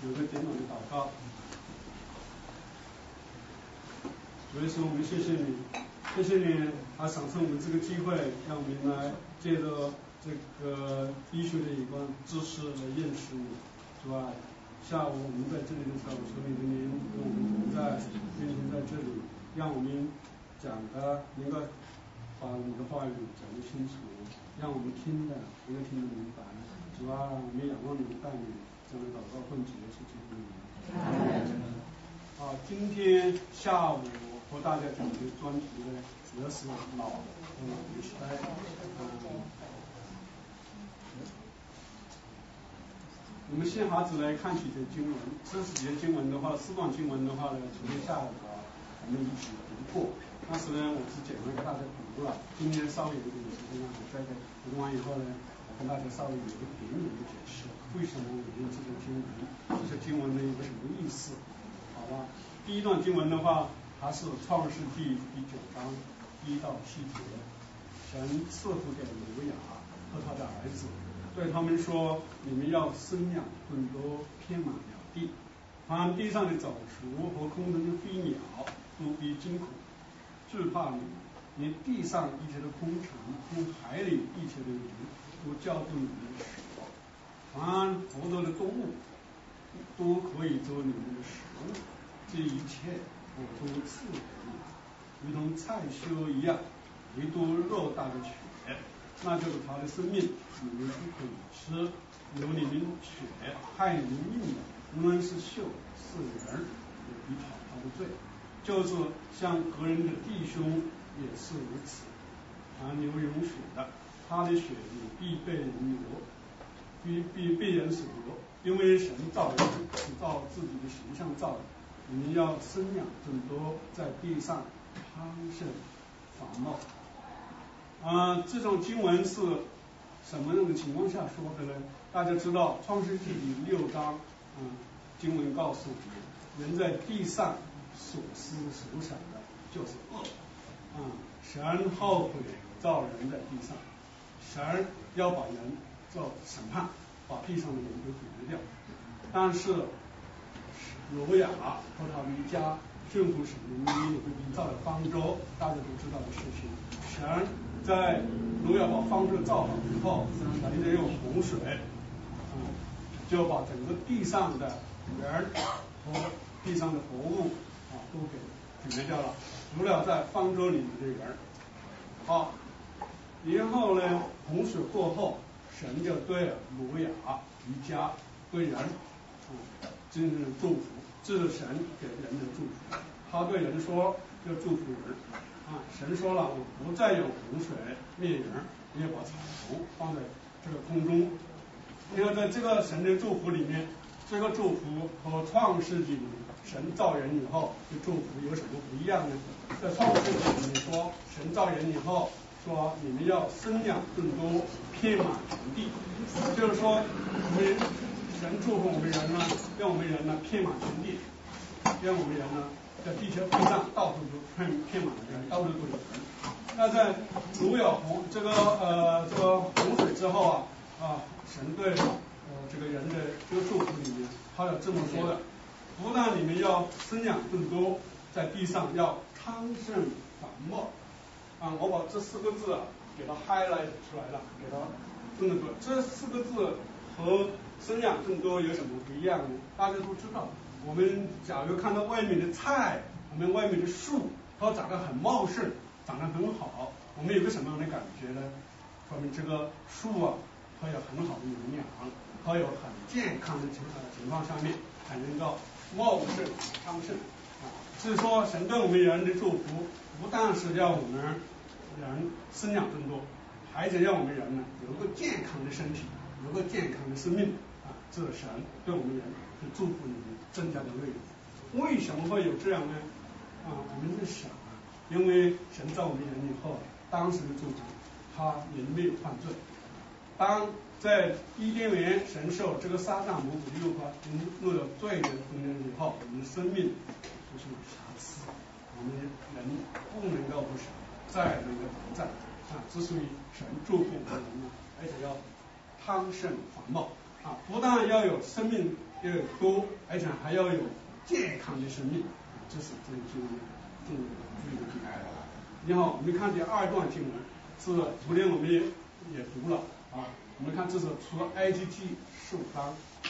有个简短的祷告。主耶稣，我们谢谢你，谢谢你赏赐我们这个机会，让我们来借着这个医学的一个知识来认识你，是吧？下午我们在这里的时候，求你的名跟我们同在，运行在这里，让我们讲的能够把你的话语讲得清楚，让我们听的能够听得明白，是吧？我们仰望你的带领，这样的祷告奉主耶稣基督的名。今天下午和大家讲的专题呢，主要是老和老时代。我们先哈子来看几节经文，这几节经文的话，4段经文的话呢，昨天下午我们一起读过，但是呢，我只简单给大家读了。今天稍微有点时间，我再读完以后呢，我跟大家稍微有一个简短的解释，为什么我用这些经文，这些经文呢有什么意思？好吧，第一段经文的话，还是创世纪第9章1到7节，神赐福给挪亚和他的儿子。对他们说，你们要生养更多，遍满了地，凡地上的走兽和空中的飞鸟都必惊恐，惧怕你们，连地上一切的空尘，跟海里一切的鱼都叫动你们的手，凡活着的动物都可以做你们的食物，这一切我都赐给你，如同菜蔬一样，唯独肉大的血，那就是他的生命，你们不可以吃，有你们血害你们命的，无论是兽是人，也必讨他的罪，就是像个人的弟兄也是如此。凡流涌血的，他的血也必被人流，必被人所流，因为神造人是照自己的形象造的，你们要生养更多，在地上昌盛繁茂。这种经文是什么样的情况下说的呢？大家知道创世纪第6章，经文告诉我们，人在地上所思所想的就是恶。神后悔造人在地上，神要把人做审判，把地上的人都毁灭掉。但是挪亚和他们一家顺服神的命令，造了方舟，大家都知道的事情。神在挪亚把方舟造好以后，神就用洪水，就把整个地上的人和地上的活物都给毁灭掉了，除了在方舟里面的人。然后呢，洪水过后，神就对挪亚一家对人真正的祝福，这是神给人的祝福。他对人说要祝福人，神说了，我不再用洪水灭人，也把草虫放在这个空中。然后在这个神的祝福里面，这个祝福和创世纪里神造人以后的祝福有什么不一样呢？在创世纪里面说，神造人以后说，你们要生养更多，遍满全地，就是说我们神祝福我们人呢，让我们人呢遍满全地，让我们人呢在地球地上到处都遍满了人，到处都有人。那在挪亚这个洪水之后神对这个人的这个祝福里面，他有这么说的：不但你们要生养更多，在地上要昌盛繁茂。我把这4个字给它 highlight 出来了，给它这么多。这4个字和生养更多有什么不一样呢？大家都知道，我们假如看到外面的菜，我们外面的树，它长得很茂盛，长得很好，我们有个什么样的感觉呢？说明这个树它有很好的营养，它有很健康的情况下面才能够茂盛昌盛。所以说神对我们人的祝福，不但是让我们人生养更多，还得让我们人呢有一个健康的身体，有一个健康的生命这是神对我们人的祝福里面增加的内容。为什么会有这样呢？我们在想因为神造我们人以后，当时的祝福他人没有犯罪。当在伊甸园神受这个撒旦魔鬼的诱惑，入了罪的中间以后，我们的生命就是有瑕疵，我们人不能够不是再能够同在之所以神祝福我们人呢，而且要昌盛繁茂不但要有生命， 要有多，而且还要有健康的生命，这是这个经文注意的地方。然后我们看第二段经文，是昨天我们也读了啊。我们看这是除了埃及记15章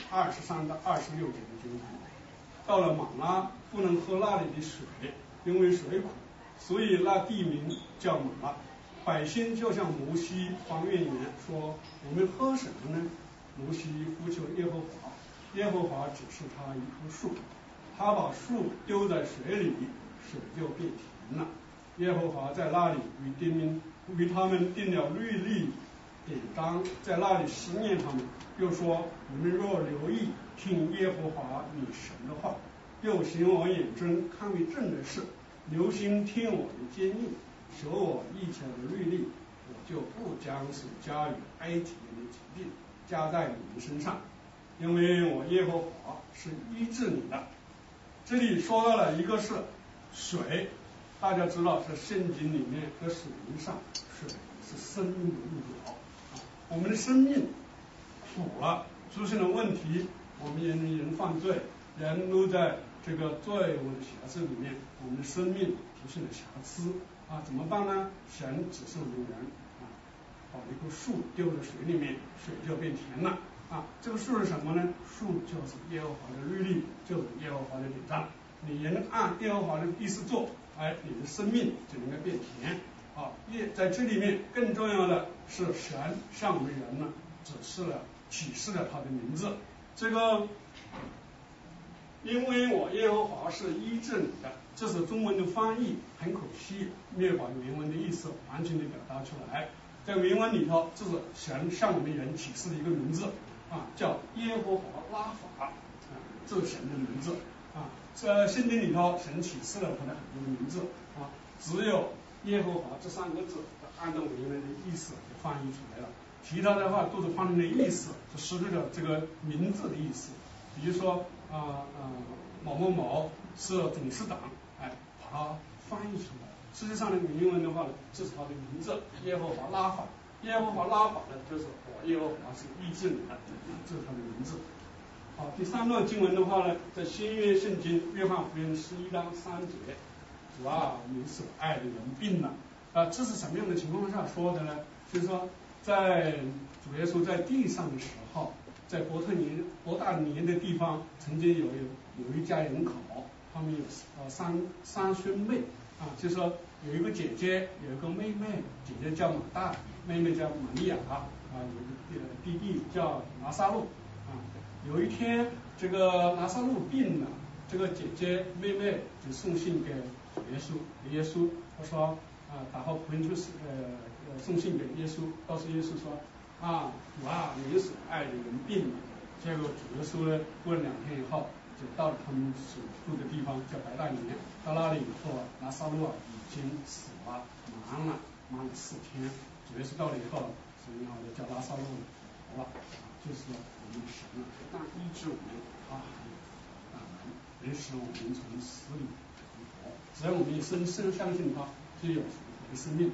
23到26节的经文。到了玛拉，不能喝那里的水，因为水苦，所以那地名叫玛拉。百姓就向摩西发怨言，说：我们喝什么呢？摩西呼求耶和华，耶和华指示他一棵树，他把树丢在水里，水就变甜了。耶和华在那里与他们定了律例典章，在那里试验他们，又说：你们若留意听耶和华你神的话，又行我眼中看为正的事，留心听我的诫命，守我一切的律例，我就不将所加于埃及人的疾病加在你们身上，因为我耶和华是医治你的。这里说到了一个是水，大家知道在圣经里面在水灵上，水是生命的预表啊。我们的生命苦了，出现了问题，我们人犯罪，人都在这个罪恶的瑕疵里面，我们的生命出现了瑕疵啊，怎么办呢？神指示我们人啊，把一棵树丢在水里面，水就变甜了啊。这个树是什么呢？树就是耶和华的律例，就是耶和华的典章。你人按耶和华的意思做，哎，你的生命就能够变甜啊。在这里面更重要的是神向我们人呢启示了他的名字。这个因为我耶和华是医治你的，这是中文的翻译，很可惜没有把原文的意思完全的表达出来。在原文里头，这是神向我们人启示的一个名字啊，叫耶和华拉法啊，这是神的名字啊。在圣经里头，神启示了他的很多的名字啊，只有耶和华这3个字按照原文的意思就翻译出来了，其他的话都是翻译的意思，就失去了这个名字的意思。比如说某某某是董事长，哎，把它翻译出来。实际上呢，原文的话呢，这是他的名字，耶和华拉法。耶和华拉法呢，就是我耶和华是医治你的，这是他的名字。好，第3段经文的话呢，在新约圣经约翰福音11章3节，主啊，你所爱的人病了啊，这是什么样的情况下说的呢？就是说，在主耶稣在地上的时候，在伯大尼的地方，曾经有一家人口，他们有三兄妹啊，就是说有一个姐姐，有一个妹妹，姐姐叫马大，妹妹叫玛利亚啊，有个弟弟叫拿撒路啊。有一天，这个拿撒路病了，这个姐姐妹妹就送信给耶稣，他说打好仆人就是送信给耶稣，告诉耶稣说主啊，你所爱的人病了。结果主耶稣呢，过了2天以后，就到了他们所住的地方，叫白大尼。到那里以后，拿撒路已经死了，满了4天。主耶稣到了以后，所以我就叫拿撒路活了，就是我们的神了，不但医治我们，他还能使我们从死里复活。只要我们深相信他，就有生命。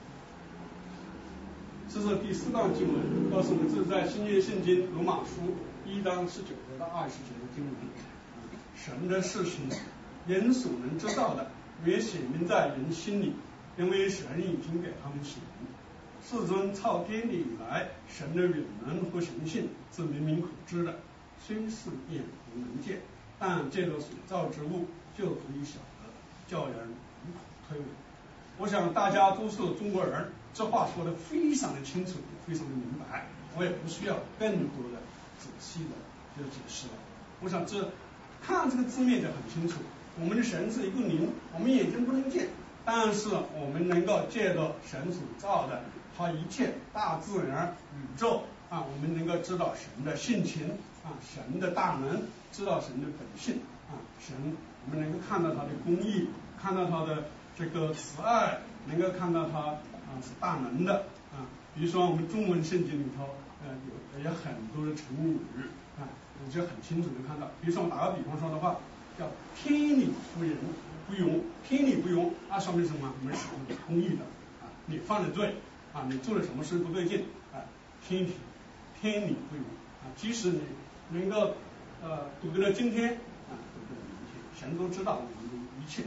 这是第4段经文，告诉我们这是在新约圣经罗马书1章19节到20节的经文。神的事情，人所能知道的，也显明在人心里，因为神已经给他们显明。世尊造天地以来，神的永能和神性是明明可知的，虽是眼不能见，但借着所造之物就可以晓得，叫人无可推诿。我想大家都是中国人，这话说得非常的清楚，非常的明白，我也不需要更多的仔细的解释了。我想看这个字面就很清楚，我们的神是一个灵，我们眼睛不能见，但是我们能够借着神所造的他一切大自然宇宙啊，我们能够知道神的性情啊，神的大能，知道神的本性啊，我们能够看到他的公义，看到他的这个慈爱，能够看到他是大能的啊。比如说我们中文圣经里头有很多的成语啊，你就很清楚的看到。比如说我打个比方说的话，叫天理不容，天理不容啊，说明什么？我们是公义的啊，你犯了罪啊，你做了什么事不对劲啊，天理不容啊，即使你能够度过了今天啊，度过了明天，神都知道我们的一切。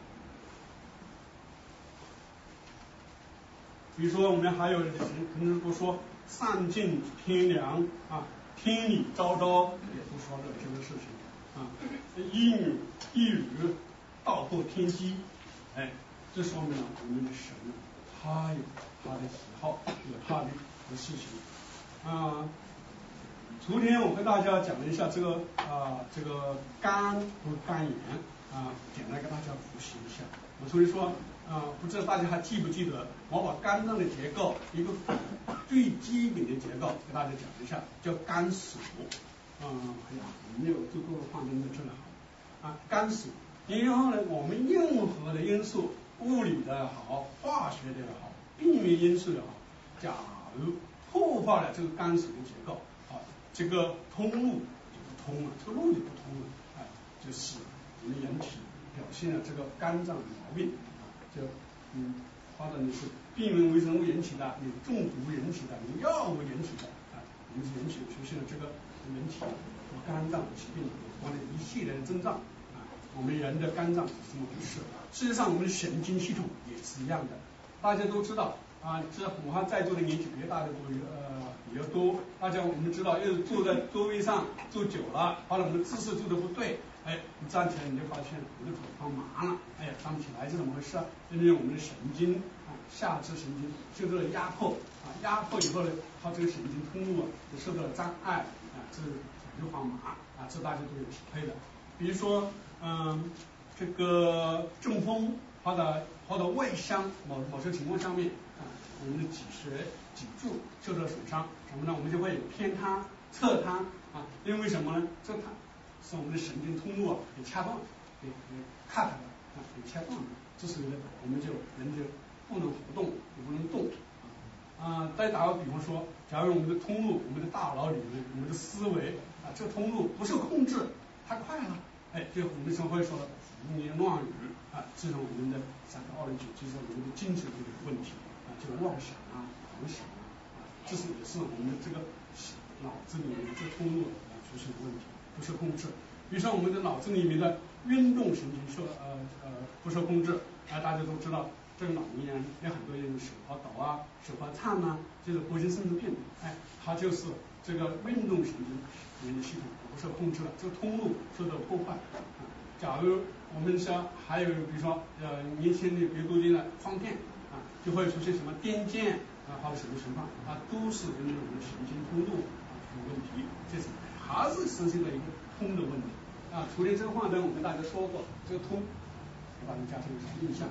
比如说我们还有人可能说丧尽天良啊，天理昭昭，也都说了这个事情啊，一语道破天机，哎，这说明了我们的神他有他的喜好，有他的事情啊。昨天我跟大家讲了一下这个肝和肝炎啊，简单跟大家复习一下。我所以说不知道大家还记不记得，我把肝脏的结构一个最基本的结构给大家讲一下，叫肝属。哎呀，没有就多放在这里好啊，肝属。然后呢，我们任何的因素，物理的也好，化学的也好，病原因素也好，假如破坏了这个肝属的结构，这个通路就不通了，这个路就不通了，哎，就是我们人体表现了这个肝脏的毛病就发展的是病原微生物引起的，有中毒引起的，有药物引起的引起出现了这个人体和肝脏疾病有关的一系列的症状我们人的肝脏是这么回事。事实上，我们的神经系统也是一样的。大家都知道这恐怕在座的年纪比较大的比较多。我们知道，要是坐在座位上坐久了，或者我们的姿势坐的不对，哎，你站起来你就发现我的腿发麻了，哎呀，站不起来是怎么回事？因为我们的神经下肢神经受到了压迫压迫以后呢，它这个神经通路就受到了障碍这腿就发麻这大家都有体会的。比如说这个中风或者外伤某些情况下面我们的脊柱受到损伤，什么呢？我们就会有偏瘫、侧瘫因为什么呢？这它是我们的神经通路给掐断，给 cut 了给掐断了，这时候呢，我们人就不能活动，也不能动再打个比方说，假如我们的通路，我们的大脑里面，我们的思维这个通路不受控制，太快了，哎，就我们常会说胡言乱语这种我们的3个2级就是我们的精神的问题就妄想狂想这是也是我们的这个脑子里面的这个通路出现问题，不受控制。比如说我们的脑子里面的运动神经不受控制大家都知道。这个脑炎有很多人手发抖手发颤就是活性肾病它就是这个运动神经系统不受控制了，这个通路受到破坏假如我们说还有比如说年轻的比如多见了放电就会出现什么癫痫或者什么情况都是因为我们的神经通路有问题，这是还是实现了一个通的问题除了这个话呢，我跟大家说过这个通给大家加上一个印象。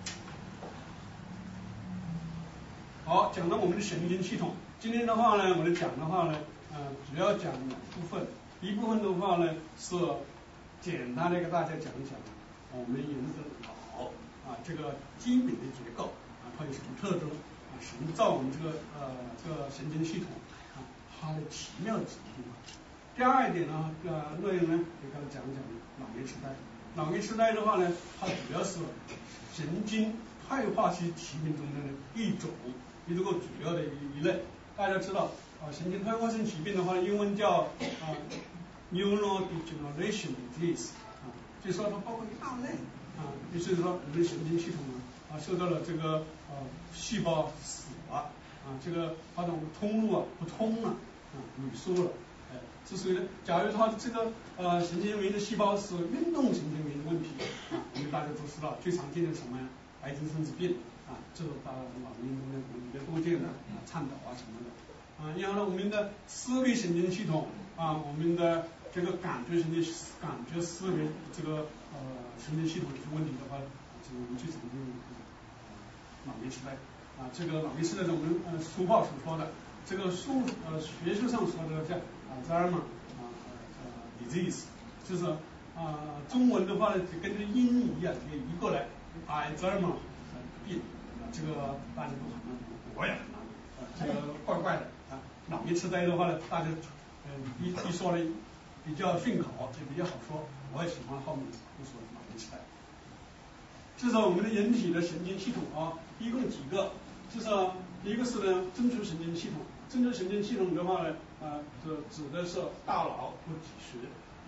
好，讲到我们的神经系统，今天的话呢，我们讲的话呢，主要讲2部分。一部分的话呢，是简单的给大家讲一讲我们人的脑这个基本的结构它有什么特征什么造我们这个神经系统它的奇妙的地方。第二一点呢，内容呢，给大家讲一讲老年痴呆。老年痴呆的话呢，它主要是神经退化性疾病中的一种。一个主要的一类，大家知道神经退化性疾病的话，英文叫neurodegeneration disease 就说它包括一大类就是说我们的神经系统受到了这个细胞死了这个它的通路不通了萎缩了这属于假如它这个神经元的细胞是运动神经元的问题我们大家都知道最常见的什么呀？癌症甚至病这个老年中的比较多见的颤抖什么的然后呢，我们的思维神经系统我们的这个感觉思维这个神经系统有些问题的话，这个我们最常见的老年痴呆这个老年痴呆是我们俗话所说的，这个学术上说的叫Alzheimer disease， 就是中文的话呢，就跟这音一样，可以移过来 Alzheimer 病这个大家都很难读，我也很难读这个怪怪的老年痴呆的话呢，大家一说呢比较顺口，也比较好说，我也喜欢后面就说老年痴呆。至少我们的人体的神经系统一共几个？至少一个是呢中枢神经系统，中枢神经系统的话呢，指的是大脑和脊髓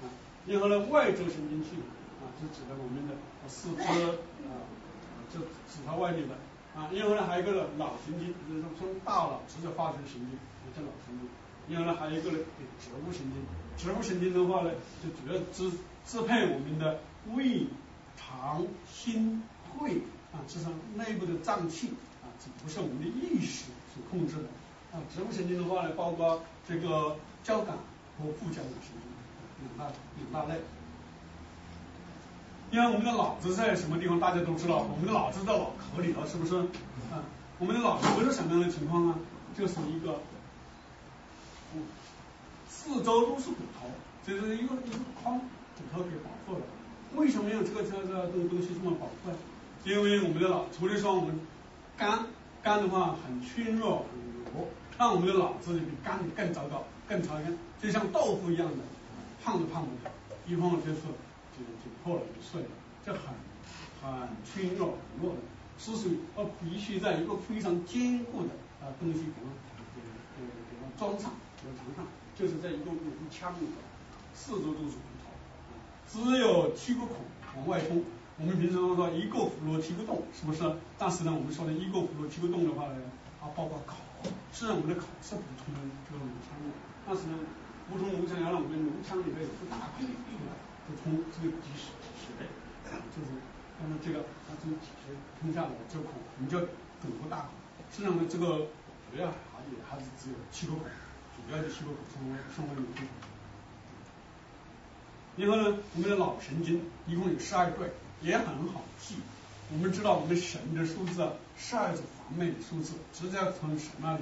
然后呢，外周神经系统就指的我们的四肢就指它外面的然后呢，还有一个脑神经，就是从大脑直接发出的神经，叫脑神经。然后呢，还有一个植物神经。植物神经的话呢，就主要支配我们的胃、肠、心、肺这是内部的脏器这不是我们的意识所控制的植物神经的话呢，包括这个交感和副交感神经两大类。因为我们的脑子在什么地方，大家都知道，我们的脑子在脑壳里了，是不是？我们的脑壳是什么样的情况呢？就是一个四周都是骨头，就是一个框，骨头给保护了。为什么用这个东西这么保护呢？因为我们的脑，除了说我们肝的话很虚弱很弱，让我们的脑子比肝更糟糕，更差劲，就像豆腐一样的，胖都胖不了，一碰就破了就碎了，这很虚弱很弱的，是属于必须在一个非常坚固的东西给它装上，给它藏上，就是在一个腔里头，四周都是骨头，只有7个孔往外通。我们平常说一个葫芦7个洞，是不是？但是呢，我们说的一个葫芦7个洞的话呢，包括口，虽然我们的口是不通这个颅腔的，但是呢，不通颅腔要让我们颅腔里面有个大孔就通这个几十倍，就是这个这个几十通下来这个孔，我们叫堵个大孔。实际上呢，这个主要还是只有7个孔，主要的7个孔称为颅孔。然后呢，我们的脑神经一共有12对，也很好记。我们知道我们神的数字12是梵昧的数字，直接从神那里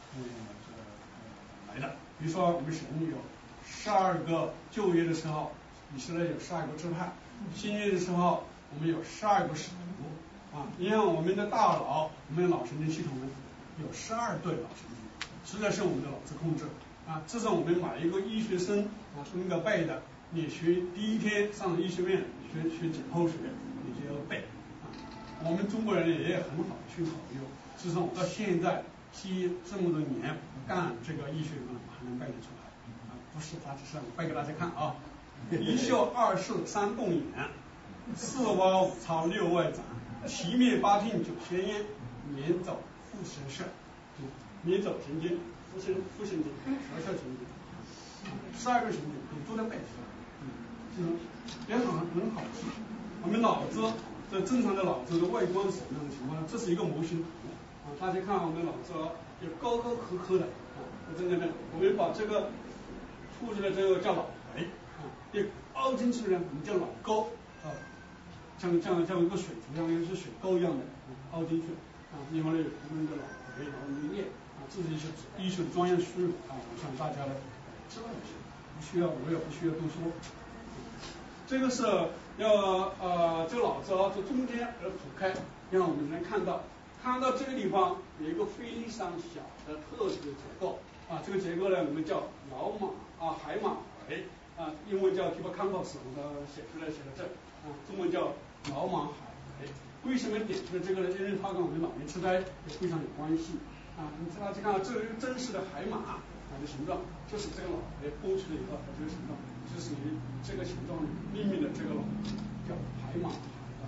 来的。比如说我们神有12个旧约的时候，以色列有12个支派；新约的时候，我们有12个使徒因为我们的大脑，我们的脑神经系统呢有12对脑神经，实在是我们的脑子控制这是我们每一个医学生都应该背的。你学第一天上医学院学解剖学，你就要背我们中国人也很好去考究，事实上我到现在这么多年干这个医学还能背得出来不是他只是我背给大家看一秀二世三共演，四挖五操六外展，七灭八定九宣咽，免走复神社，免走神经，复神经，舌下神经，12个神经你都能背出来。也很好记。我们脑子这正常的脑子的外观是什么样的情况呢？这是一个模型图大家看我们的脑子有高高磕磕的在那边，我们把这个凸出来这个叫脑回也凹进去呢，我们叫脑沟像一个水族一样，是水沟一样的凹进去另外呢有我们的脑回，然后液这是一些医学的专业术语我向大家知道一下，我也不需要多说。这个是要这个脑子从中间而剖开，让我们能看到这个地方有一个非常小的特殊的结构这个结构呢我们叫脑马海马回英文叫 hippocampus， 我们写出来写的这中文叫脑马海回。为什么点出来这个呢？因为它跟我们老年痴呆也非常有关系你知道这个这是真实的海马的形状，就是这个脑袋拨出来以后这个形状，是属于这个形状命名的这个脑叫海马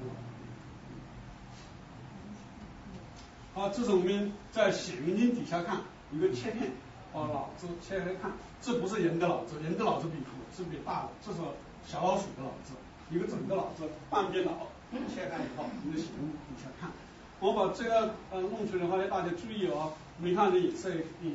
这是我们在显微镜底下看一个切片把脑子切开看，这不是人的脑子，人的脑子是比大的，这是小老鼠的脑子，一个整个脑子半边脑切开以后你的显微镜底下看，我把这个弄出来的话大家注意你看这颜色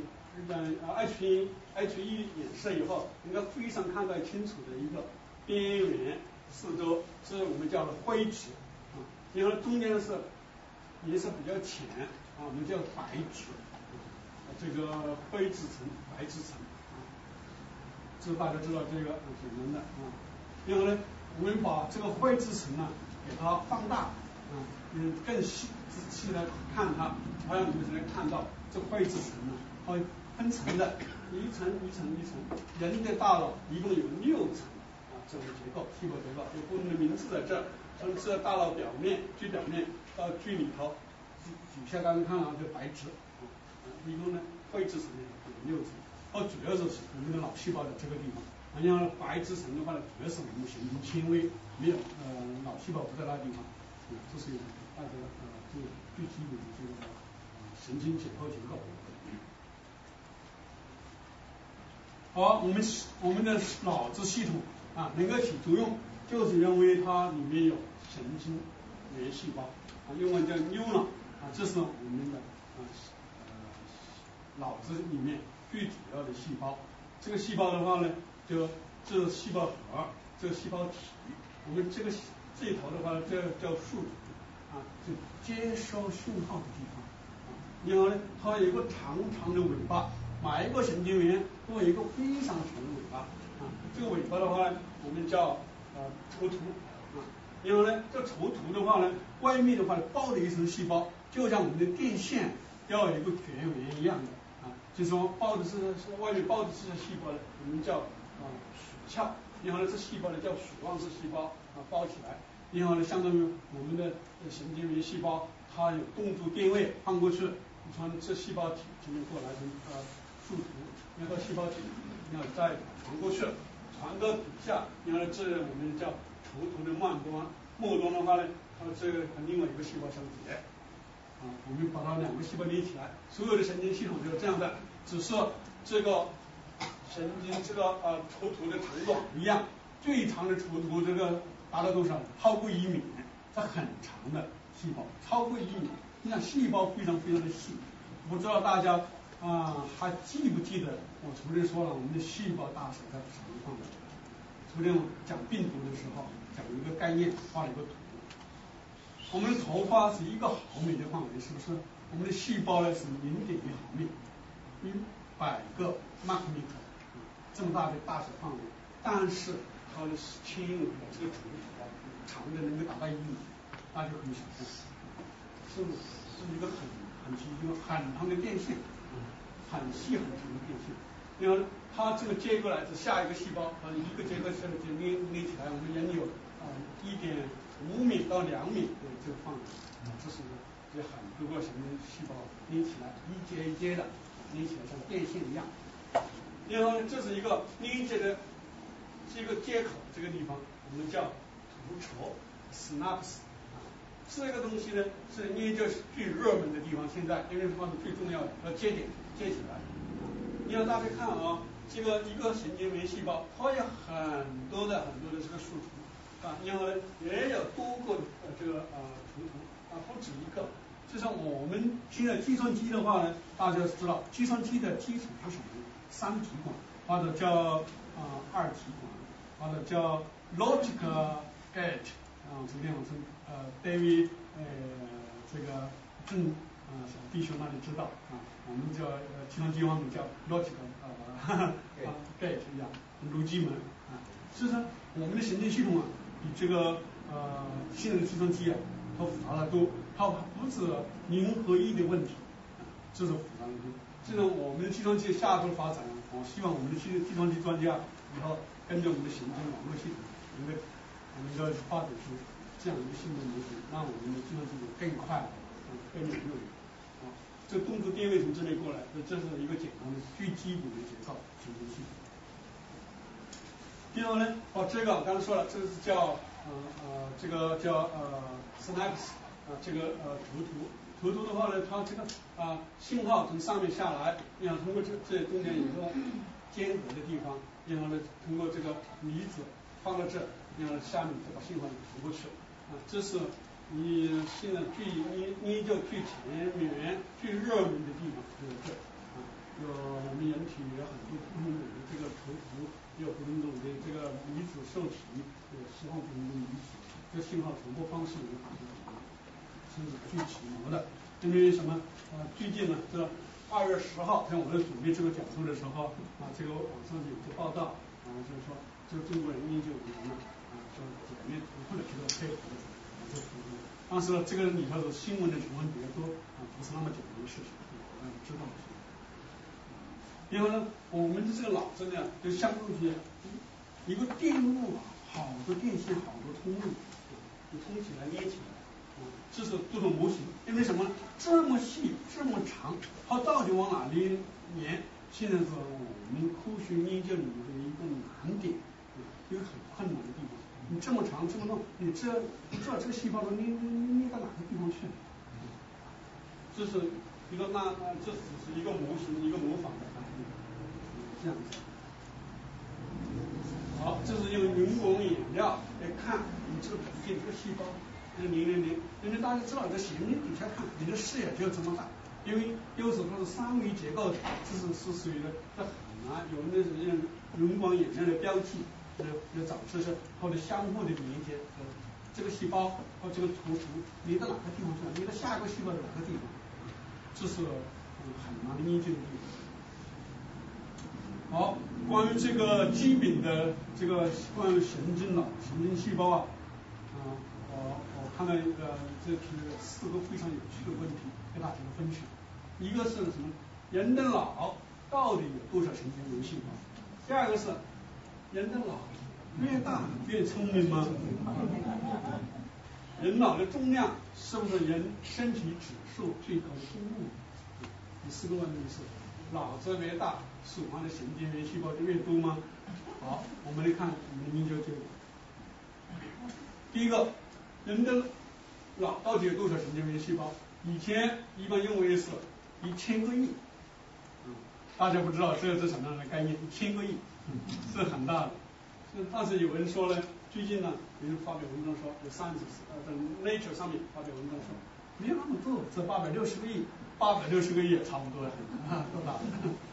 H1 颜色以后应该非常看到清楚的一个边缘四周，这是我们叫做灰质然后中间是颜色比较浅我们叫白质这个灰质层白质层这大家知道这个简单的然后呢我们把这个灰质层给它放大更细来看它，好像我们才能看到这灰质层它分层的一层一层一层，人的大脑一共有6层这种结构细胞结构，有不同的名字在这从这大脑表面最表面到最里头底下刚刚看到这白质一共呢灰质层有6层主要是我们的脑细胞的这个地方然后白质层的话呢，主要是我们神经纤维，没有脑细胞不在那地方，这是大家就最基本的这个神经解构结构。好，我们的脑子系统能够起作用，就是因为它里面有神经元细胞英文叫 neuron 这是我们的脑子里面最主要的细胞。这个细胞的话呢，就这是细胞核，这个细胞体。我们这一头的话，这叫树突就接收讯号的地方。然后呢，它有一个长长的尾巴，每一个神经元都有一个非常长的尾巴这个尾巴的话呢，我们叫绸突然后呢，这绸突的话呢，外面的话包了一层细胞，就像我们的电线要有一个绝缘一样的就是说包的是外面包的是细胞的，我们叫髓鞘。然后呢，这细胞呢叫水旺质细胞包起来。然后呢，相当于我们的神经元细胞，它有动作电位放过去，从这细胞体这边过来成树突，然后细胞体，然后再传过去，传到底下，然后这我们叫绸突的末端。末端的话呢，它这个和另外一个细胞相结我们把它两个细胞连起来，所有的神经系统就是这样的，只是这个神经这个绸突的长短不一样。最长的绸突这个达到多少？超过1米，这很长的细胞，超过1米。你想细胞非常非常的细，不知道大家还记不记得我昨天说了我们的细胞大小在什么范围？昨天我讲病毒的时候讲一个概念，画了一个图。我们的头发是1个毫米的范围，是不是？我们的细胞呢是0.1毫米，100个纳米克，这么大的大小范围。但是它的纤维的这个绸突长的能够达到1米，大家可以想象，是一个很长的电线，很细很长的电线。然后它这个接过来是下一个细胞，一个接过去就连起来，我们眼里有1.5米到2米的这个范围，这是有很多个神经细胞连起来，一节一节的连起来，像电线一样。然后呢，这是一个连接的这个接口，这个地方我们叫突触 synapse 这个东西呢是连接最热门的地方，现在因为它是最重要的，要接点接起来。你让大家看这个一个神经元细胞，它有很多的这个树突然后呢也有多个这个突不止一个。就是我们现在计算机的话呢，大家知道计算机的基础是什么？3体管，或者叫2体管，或者叫 logic gate。昨天我从David 这个小弟兄那里知道我们叫计算机方面叫 logic gate 一样，逻辑门事实上，我们的神经系统比这个现在的计算机它复杂的多，它不是0和1的问题，这是复杂的多。这种我们的计算机下一步发展我希望我们的计算机专家以后跟着我们的神经网络系统能够发展出这样一个新的模型，让我们的计算机更快更有用这动作电位从这里过来，这是一个简单的最基本的结构神经系统。然后呢这个刚才说了，这是叫这个叫synapse 这个图图的话呢，它这个信号从上面下来，然后通过这中间有一个间隔的地方，然后呢通过这个离子放到这，然后下面再把信号传过去这是你现在研究最前面最热门的地方就是这我们人体有很多不同种的这个绸突，也有不同种的这个离子受体，希望不同的离子，这信号传播方式有很多种是最起毛的。因为什么最近呢这2月10号在我们准备这个讲座的时候这个网上有个报道就是说这个中国人研究完了说检验图谱的这个配合这个图谱，当时这个里头的新闻的成分比较多不是那么简单的事情知道因为呢我们的这个脑子呢就相当于一个电路好多电线好多通路你通起来连起来这是这种模型。因为什么这么细这么长，它到底往哪里连现在是我们科学研究里面的一个难点，一个很困难的地方。你这么长这么弄，你不知道这个细胞能捏到哪个地方去？这是一个这只是一个模型，一个模仿的案例，这样子。好，这是用荧光颜料来看你这个图片这个细胞，因为大家知道在显微底下看，你的视野就这么大，因为有时候是三维结构，这是属于的，这很难有那种用荧光颜料的标记来找出是或者相互的连接，这个细胞和这个图连到哪个地方去了，连到下一个细胞的哪个地方，这是很难研究的地方。好，关于这个基本的这个关于神经细胞啊，我看到这4个非常有趣的问题跟大家分享。一个是什么？人的脑到底有多少神经元细胞？第二个是人的脑越大越聪明吗？人脑的重量是不是人身体指数最高的公物？第4个问题是脑子越大，属黄的神经元细胞就越多吗？好，我们来看我们的研究结果。第一个，人的脑到底有多少神经元细胞？以前一般认为是1000个亿，大家不知道这是什么样的概念？1000个亿，是很大的。但是有人说呢，最近呢，有人发表文章说，有Science在 Nature 上面发表文章说，没有那么多，这860个亿，860个亿也差不多了，多大？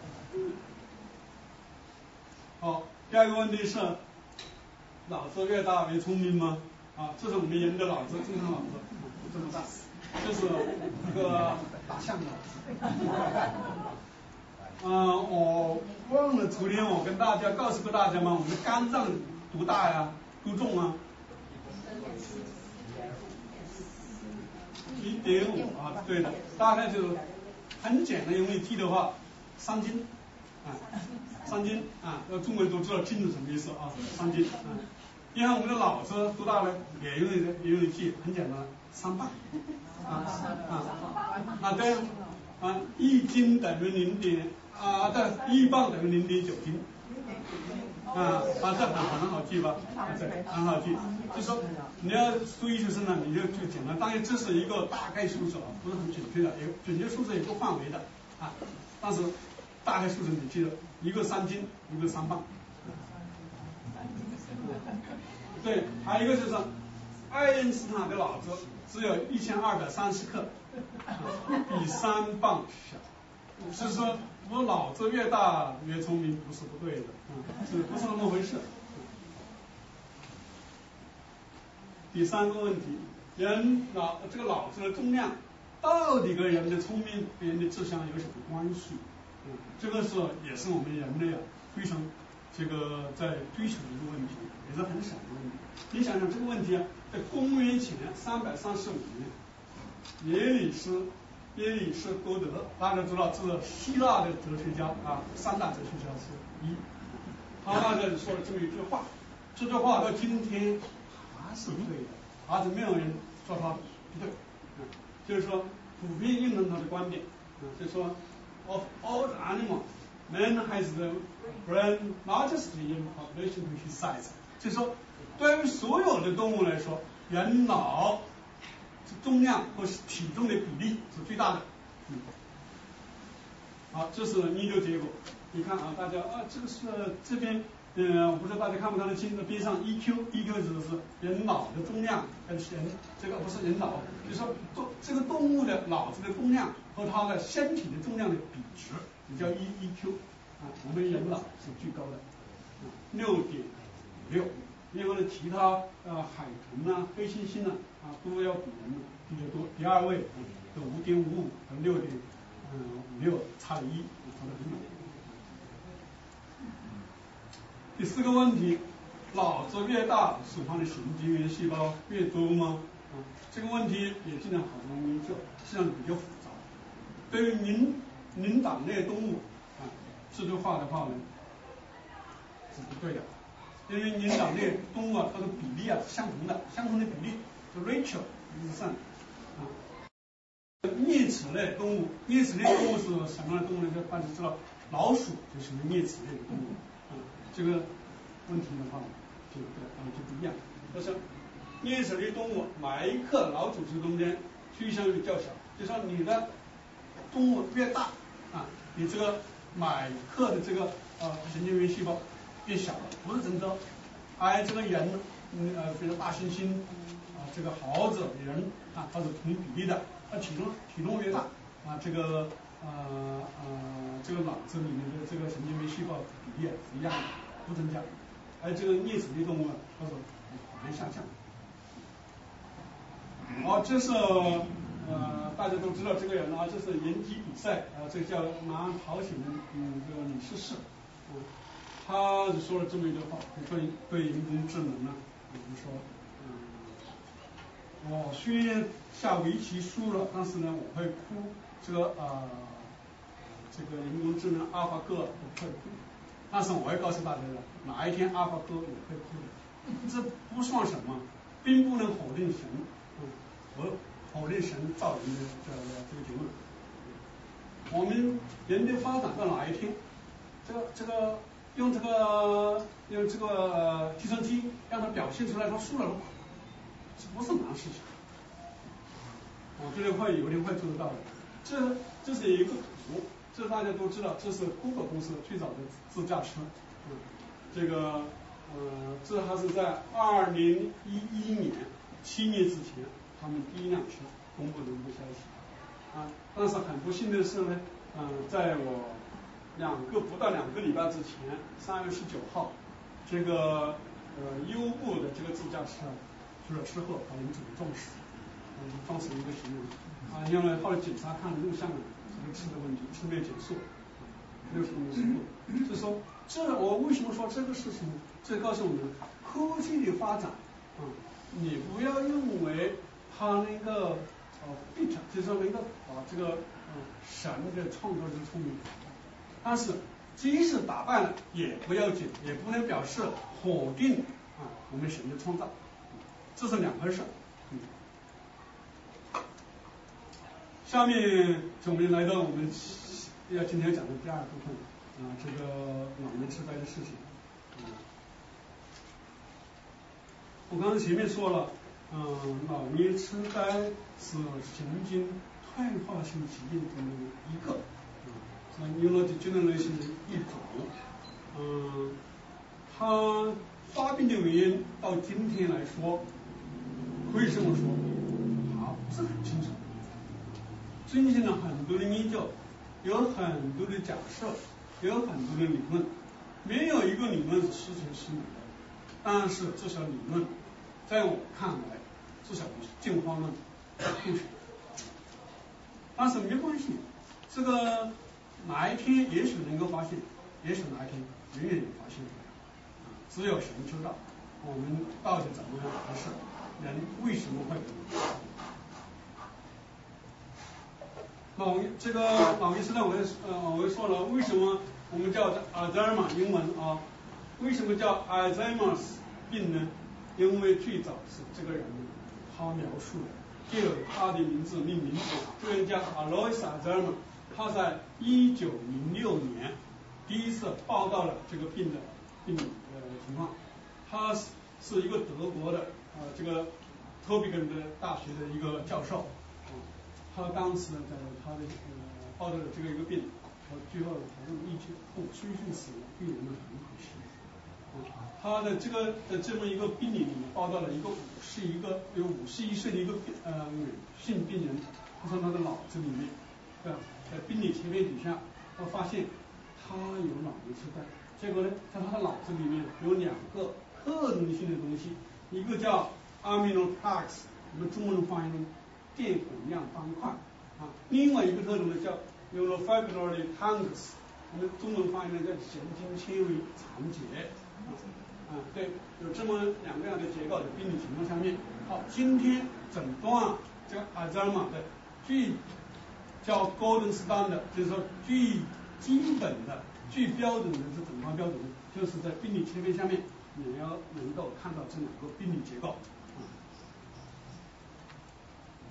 好，第二个问题是，脑子越大越聪明吗？这是我们人的脑子，正常脑子这么大，这是一个大象的脑子。我忘了昨天我跟大家告诉过大家吗？我们的肝脏多大呀？多重啊？1.5啊，对的，大概就是很简单，容易记的话，3斤，3斤啊，中国人都知道斤是什么意思啊，3斤啊。你看我们的脑子多大呢？也容易记，很简单，3磅对1斤等于1磅等于0.9斤这很好记吧？很好记。就说你要注意就是呢，你就简单，当然这是一个大概数字啊，不是很准确的，准确数字有个范围的但是大概数字你记得，一个3斤，一个3磅。对，还有一个就是爱因斯坦的脑子只有1230克，比3磅小。是说我脑子越大越聪明，不是不对的，不是那么回事。第3个问题，这个脑子的重量到底跟人的聪明、跟人的智商有什么关系？这个也是我们人类非常在追求的一个问题，也是很闪的问题。你想想这个问题在公元前335年，耶里士多德，大家知道这是希腊的哲学家3大哲学家之一，他大概说了这么一句话，这句话到今天还是对的，还是没有人说他不对，就是说普遍认同他的观点，就是说 of all the animals, man has the brain largest in population to his size， 就是说对于所有的动物来说，人脑重量和体重的比例是最大的。好，这是研究结果。你看大家这个是这边我不知道大家看不看得清，这边上 EQ 指的是人脑的重量跟这个不是人脑，就是说这个动物的脑子的重量和它的身体的重量的比值，也叫 EQ 我们人脑是最高的6.6，另外呢其他海豚黑猩猩都要比人比较多，第2位是5.55和6.56，差了1，差得很远。第4个问题，脑子越大，属黄的神经元细胞越多吗？这个问题也经常好多人研究，实际上比较复杂。对于灵长类动物这句话的话呢是不对的，因为灵长类动物它的比例是相同的比例，就 ratio 1:3。啮齿类动物是什么样的动物呢？就大家知道， 老鼠就是啮齿类的动物，这个问题的话就不一样。就是啮齿类动物每一克脑组织中间趋向于较小，就说你的动物越大你这个每克的这个神经元细胞越小了，不是增多。而这个人比如大猩猩这个猴子人它是同比例的，它体重越大这个这个脑子里面的这个神经元细胞比例是一样的，不增加。而这个啮齿类动物它是缓慢下降。好，这是大家都知道这个人这是人体比赛这个叫南朝鲜这个李世石他说了这么一句话，对人工智能呢，比如说我虽然下围棋输了，但是呢我会哭，这个人工智能阿尔法狗不会哭，但是我会告诉大家的，哪一天阿尔法狗也会哭的，这不算什么，并不能否定神否定神造人的这个结论。我们人类发展到哪一天，用这个计算机让它表现出来，它输了，这不是难事情。我觉得有人会做得到的。这是一个图，这大家都知道，这是 Google 公司最早的自驾车。这还是在2011年7月之前，他们第一辆车公布的一个消息但是很不幸的是呢，在我不到2个礼拜之前，3月19号，这个优步的这个自驾车出了车祸，把人撞死，撞死一个行人因为后来警察看了录像这个车的问题，车内减速，60公里时速。就说我为什么说这个事情呢？这告诉我们，科技的发展你不要认为它那个bit 就是说能够把这个神的创造之聪明，但是即使打败了也不要紧，也不能表示否定我们神的创造，这是两回事。下面我们来到我们今天讲的第二部分这个老年痴呆的事情。我刚才前面说了，老年痴呆是神经退化性疾病中的一个neurodegeneration的一种。它发病的原因到今天来说，可以这么说，它不是很清楚。进行了很多的研究，有很多的假设，有很多的理论，没有一个理论是10全10美的。但是这些理论，在我看来，至少不是进化论不全。但是没关系，这个哪一天也许能够发现，也许哪一天永远也发现不了只有神知道我们到底怎么样回事，人为什么会老年痴呆我也说了，为什么我们叫阿兹海默英文为什么叫 Alzheimer's 病呢？因为最早是这个人他描述的，就有他的名字命名。这个人叫 Alois Alzheimer， 他在1906年第一次报道了这个病的情况。他是一个德国的这个托比根的大学的一个教授。他当时在他的报道的这个一个病，最后好像催生死了，病人们很可惜。他的这么一个病例里面报道了有51岁的一个女性病人，他说他的脑子里面在病理切片底下，他发现他有老年痴呆。结果呢，在他的脑子里面有2个特征性的东西，一个叫 amino plaques， 我们中文翻译成淀粉样斑块另外一个特征呢叫 neurofibrillary tangles， 我们中文翻译呢叫神经纤维长结对，有这么2个样的结构的病理情况下面，好，今天诊断这个阿兹海默的最叫 golden standard， 就是说最基本的、最标准的这诊断标准，就是在病理切片下面你要能够看到这2个病理结构。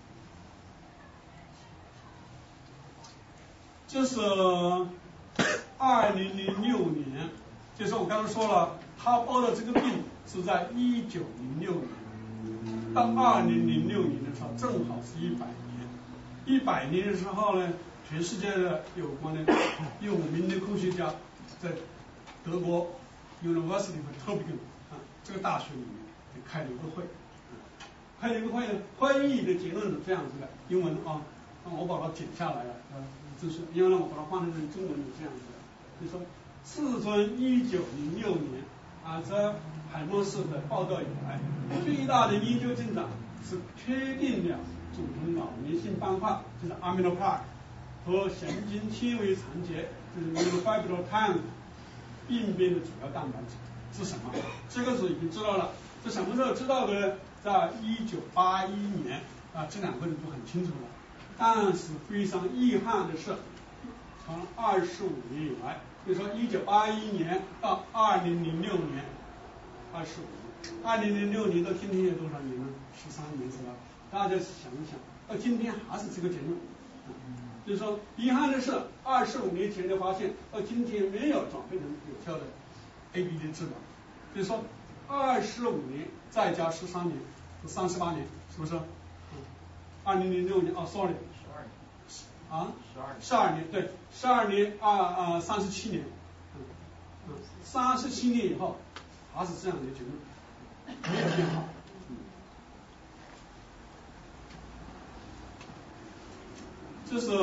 这是 2006年，就是我刚才说了，他报的这个病是在1906年，到2006年的时候正好是100年。100年的时候呢，全世界的有关的有名的科学家在德国 University of Tübingen 这个大学里面就开了一个会，开了一个会呢，会议的结论是这样子的，英文啊，我把它剪下来了，就是因为呢我把它换成中文是这样子的，就说自从1906年这海默士的报道以来，最大的研究进展是确定了组成老年性斑块，就是 amyloid plaque 和神经纤维残结，就是 neurofibril-TAN 病变的主要蛋白质是什么？这个是已经知道了。这什么时候知道的呢？在1981年这两个人就很清楚了。但是非常遗憾的是，从25年以来，比如说1981年到2006年，25年，2006年到今天有多少年呢？13年是吧？大家想一想，到今天还是这个结论。就是说，遗憾的是，25年前的发现到今天没有转变成有效的 AD 的治疗。就是说，25年再加13年，是38年，是不是？2006年，sorry， 12年，对，12年37年，37年以后还是这样的结论，没有变化。这是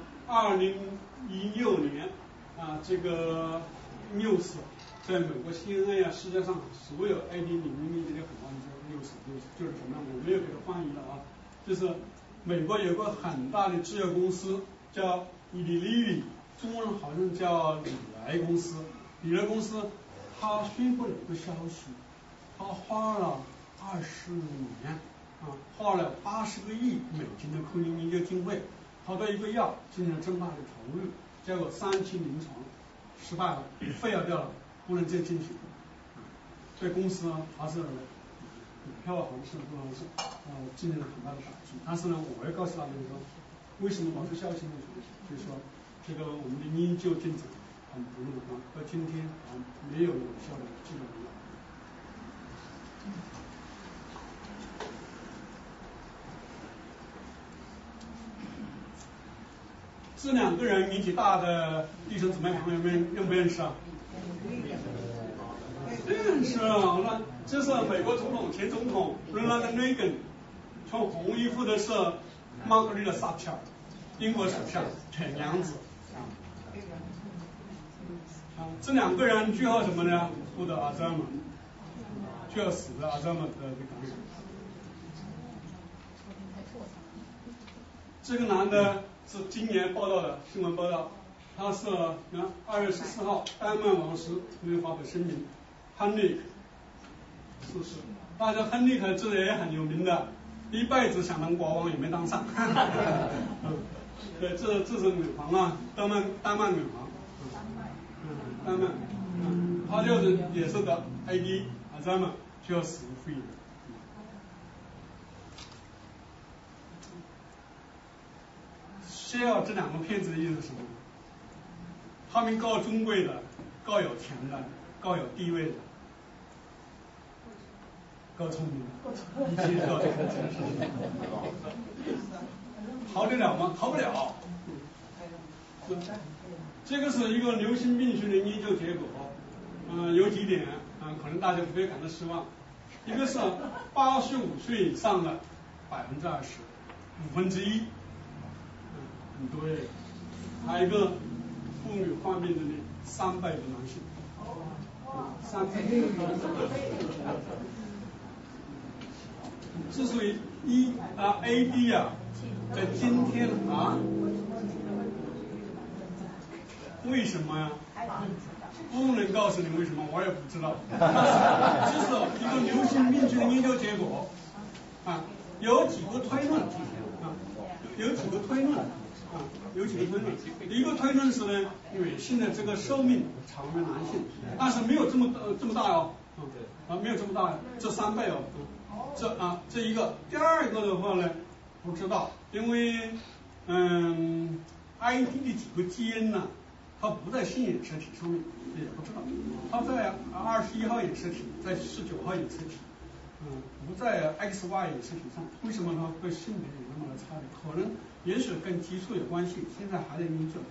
2016年这个 news 在美国 CNN 世界上所有 AD 领域面积的很大的 news 就是什么呢？我没有给它翻译了就是美国有个很大的制药公司叫伊利利，中文好像叫李来公司。李来公司他宣布了一个消息，他花了25年花了80个亿美金的科研研究经费，好多一个药进行了这么大的投入，结果3期临床失败了，fail掉了，不能再进行。这公司还是股票好像是进行了很大的打击。但是呢，我要告诉大家说，为什么把这个消息呢？就是说，这个我们的研究进展很不乐观，到今天没有有效的治疗药。这两个人年纪大的弟兄姊妹朋友们认不认识啊？认识啊！那这是美国总统前总统 Ronald Reagan， 穿红衣服的是玛格丽特·撒切尔，英国首相犬娘子。这两个人最后什么呢？获得阿兹海默，最后死的阿兹海默的感染。这个男的是今年报道的新闻报道，他是2月14号丹麦王室没有发表声明，亨利克逝世。大家亨利克这也很有名的，一辈子想当国王也没当上。对，这是女皇丹麦女皇。丹麦，他就是也是得 AD 阿兹海默，就要死于肺炎。share 这两个骗子的意思是什么？他们高尊贵的，高有钱的，高有地位的，高聪明的，一切都逃得了吗？逃不了。这个是一个流行病学的研究结果，有几点可能大家不会感到失望。一个是85岁以上的20%，1/5，很多耶。还有一个妇女患病的3倍的男性，3倍。之所以AD 在今天为什么呀？不能告诉你为什么，我也不知道。这是一个流行病学的研究结果有几个推论一个推论是呢，女性的这个寿命长于男性，但是没有这么大没有这么大，这3倍这一个。第二个的话呢，不知道，因为ID 的几个基因呢， 它不在新染色体上面，也不知道。它在21号染色体，在19号染色体，不在 XY 染色体上。为什么它会性别有那么的差别？可能也许跟激素有关系，现在还在研究。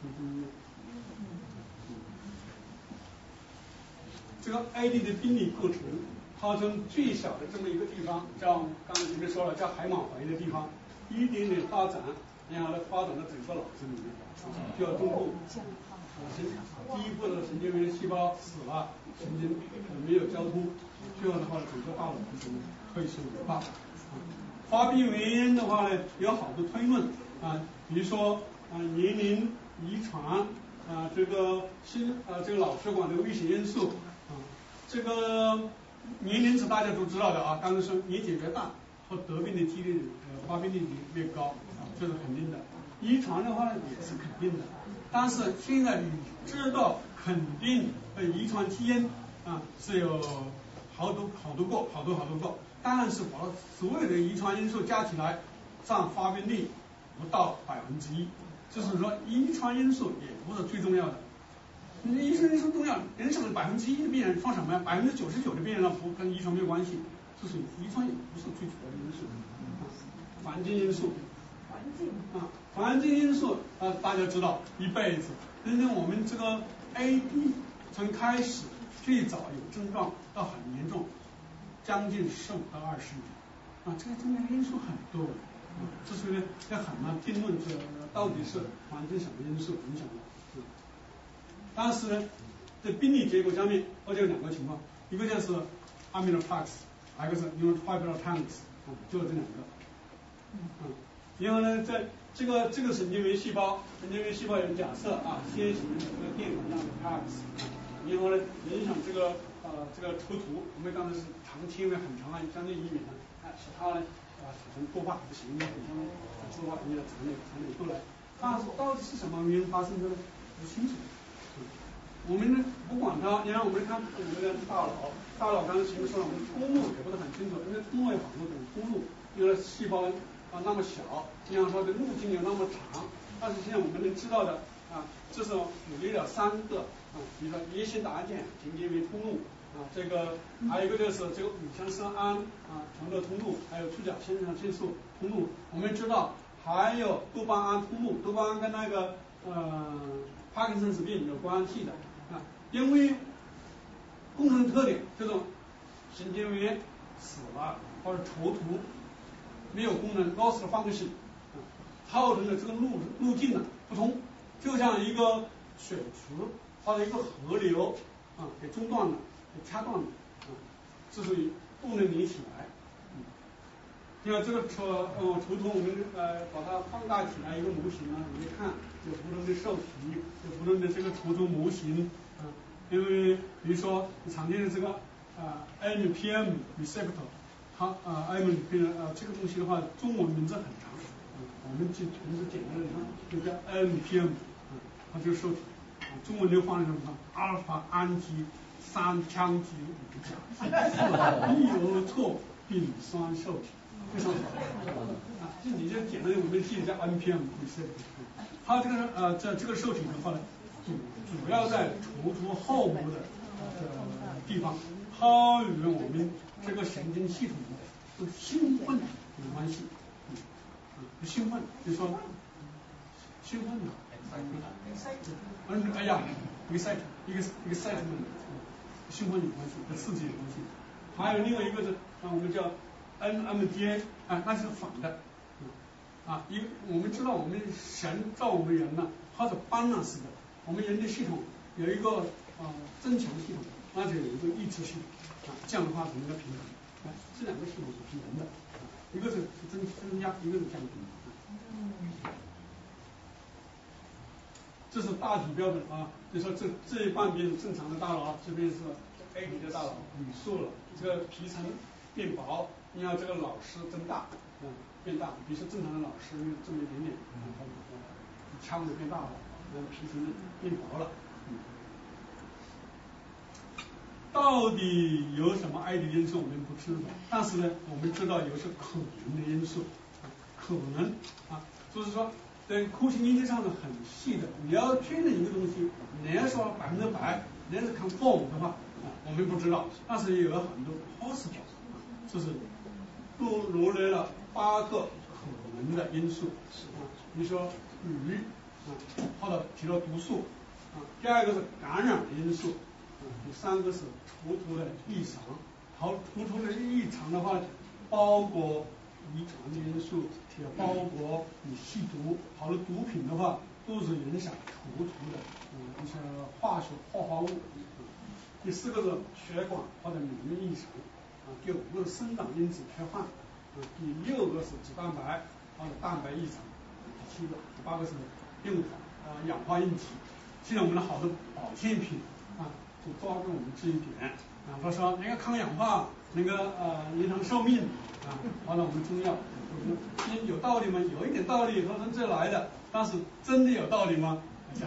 这个 AD 的病理构成，它从最小的这么一个地方，叫刚才前面说了，叫海马回的地方，一点点发展，然后呢发展到整个脑子里面，就要中部。第一步的神经元细胞死了，神经没有交通，最后的话整个大脑就是可以是尾巴。发病原因的话呢，有好多推论比如说年龄、遗传这个这个脑血管的危险因素这个年龄是大家都知道的刚才说年纪越大，或得病的几率发病率越高这是肯定的。遗传的话呢也是肯定的，但是现在你知道肯定遗传基因是有好多个，但是把所有的遗传因素加起来，占发病率不到1%，就是说遗传因素也不是最重要的。遗传因素重要，人生的1%的病人放什么呀？99%的病人不跟遗传没有关系，就是遗传也不是最主要的因素，环境因素。环境因素大家知道一辈子，因为我们这个 AD 从开始最早有症状到很严重，将近15到20年这个中间因素很多这是呢也很难定论这到底是环境什么因素影响的但是呢在病理结构上面就有2个情况，一个就是 amyloid plaques， 还有一个是 neurofibril tanks， 就是这2个然后呢在这个神经元细胞有假设先行这个淀粉样的 plaques， 然后呢影响这个突突，我们刚才是长纤维很长将近1米使它呢产生脱发不行，脱发你的长脸出来，但是到底是什么原因发生的呢？不清楚。我们呢不管它，然后我们看我们的大脑刚才前面说了，我们通路也不是很清楚，因为通路有好多种通路，因为细胞那么小，然后它的路径有那么长，但是现在我们能知道的这是鼓励了3个比如说乙酰胆碱神经元通路这个还有一个就是这个五羟色胺传导通路，还有出甲肾上腺素通路。我们知道还有多巴胺通路，多巴胺跟那个帕金森氏病有关系的因为功能特点，这种神经元死了或者踌躇没有功能 loss of function， 造成的这个路径不通，就像一个水池或者一个河流给中断了，给掐断了之所以不能连起来你看这个图我们把它放大起来一个模型你看有不同的受体，有不同的这个图图模型因为比如说常见的这个MPM receptor， 它MPM 这个东西的话，中文名字很长我们就名字简单的就叫 MPM 它就是受体中文就放在什么阿尔法氨基3羟基5甲异俄错丙酸受体，非常好就你就简单的我们记一下 MPM receptor， 它这个受体的话呢主要在突出后部的地方，它与我们这个神经系统的兴奋有关系兴奋就说兴奋哎呀一个 excitement 兴奋有关系和刺激有关系还有另外一个是我们叫 NMDA 那是反的我们知道我们神造我们人呢它是balance式的，我们人的系统有一个增强系统，而且有一个抑制系统这样的话成一个平衡这2个系统是平衡的一个是增加，一个是降低这是大体标准就说这一半边是正常的大脑，这边是 AD 的大脑捋缩了，这个皮层变薄，你看这个脑室增大变大，比如说正常的脑室这么一点点腔子变大了，皮层变薄了到底有什么 AD 因素我们不知道，但是呢我们知道有些可能的因素可能就是说对酷刑应该上是很细的。你要确认一个东西，你要说100%，你要是 conform 的话，我们不知道，但是也有很多 possible， 就是罗列了8个可能的因素比如说鱼或者提到毒素第二个是感染的因素第三个是图图的异常。好，图图的异常的话，包括遗传的因素，也包括你吸毒，好多毒品的话都是影响图图的一些化合物。第四个是血管或者免疫异常第5个是生长因子缺憾第6个是脂蛋白或者蛋白异常第7个第8个是病氧化硬体。现在我们的好多保健品就抓住我们这一点他说那个抗氧化那个延长寿命完了我们中药有道理吗？有一点道理，从这来的，但是真的有道理吗？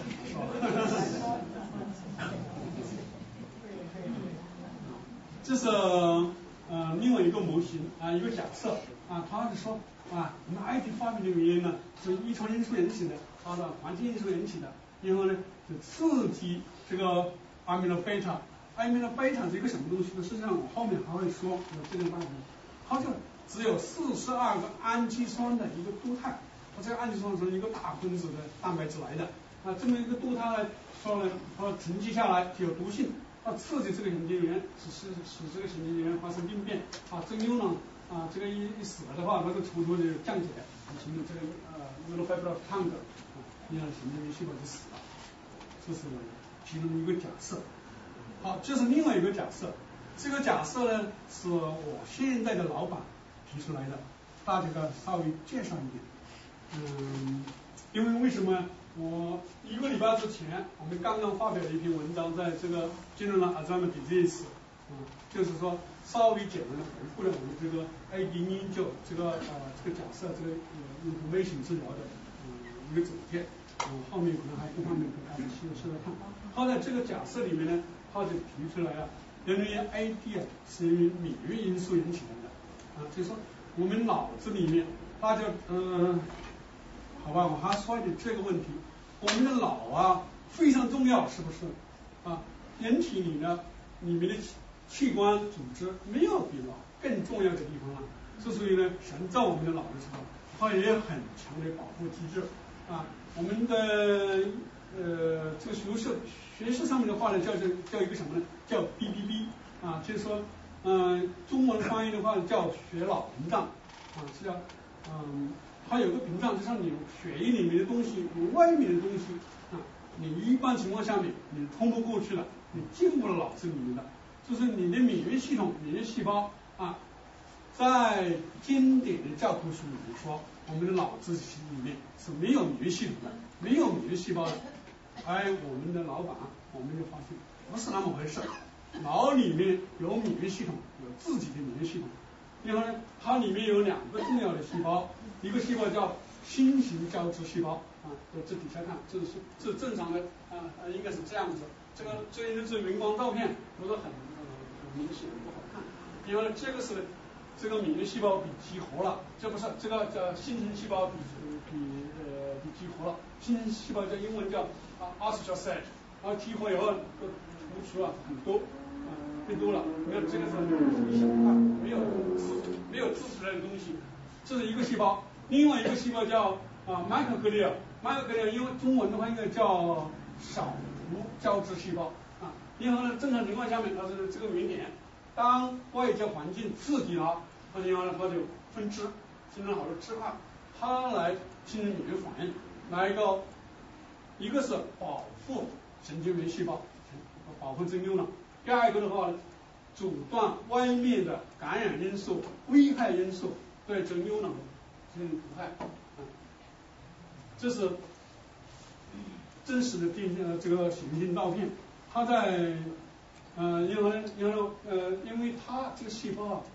这是另外一个模型一个假设他是说我们 IT 发明的原因呢是遗传因素引起的，它的环境因素引起的，然后呢是刺激这个阿米诺贝塔。阿米诺贝塔是一个什么东西呢？实际上我后面还会说这个办法，它就只有42个氨基酸的一个多肽，它这个氨基酸是一个大分子的蛋白质来的这么一个多肽呢，说呢它沉积下来具有毒性，它刺激这个神经元，使这个神经元发生病变这个牛呢这个一死了的话，那个图图就降解，形成这个neurofibril count 你看神经元细胞就死了。这是其中一个假设。好，这是另外一个假设。这个假设呢是我现在的老板提出来的，大家稍微介绍一点。因为什么？我1个礼拜之前，我们刚刚发表了一篇文章，在这个进入了 Alzheimer's disease，就是说稍微简单的回顾了我们这个 AD 研究这个假设这个information 治疗的一个总结。后面可能还各方面给大家细说看。他在这个假设里面呢，他就提出来人类 AD 是由于免疫因素引起的就是说我们脑子里面，大家好吧，我还说一点这个问题，我们的脑非常重要，是不是人体里面的器官组织没有比脑更重要的地方了。所以呢，神造我们的脑的时候，它也有很强的保护机制我们的这个学术上面的话呢，叫一个什么呢？叫 BBB 就是说中文翻译的话叫血脑屏障是叫它有个屏障，就像你血液里面的东西，你外面的东西你一般情况下面你通不过去了，你进不了脑子里面的，就是你的免疫系统、免疫细胞在经典的教科书里面说，我们的脑子里面是没有免疫系统的，没有免疫细胞的。而我们的老板，我们就发现不是那么回事。脑里面有免疫系统，有自己的免疫系统。然后呢，它里面有2个重要的细胞，一个细胞叫新型胶质细胞这底下看，这是正常的应该是这样子。这是荧光照片，不是很明显，不好看。因为这个是这个免疫细胞比激活了，这不是这个叫新陈细胞比激活了。新陈细胞叫英文叫astrocyte， 然后激活以后突出很多变多了。没有这个是一小块，没有自出来的东西，这是一个细胞。另外一个细胞叫microglia， 因为中文的话应该叫少无胶质细胞然后呢，正常情况下面它是这个原点，当外界环境刺激了，它就分支，形成好多支块，它来形成免疫反应。一个是保护神经元细胞，保护真牛脑；第二个的话，阻断外面的感染因素、危害因素对真牛脑进行毒害。这是真实的这个显微镜照片。它在因为它这个细胞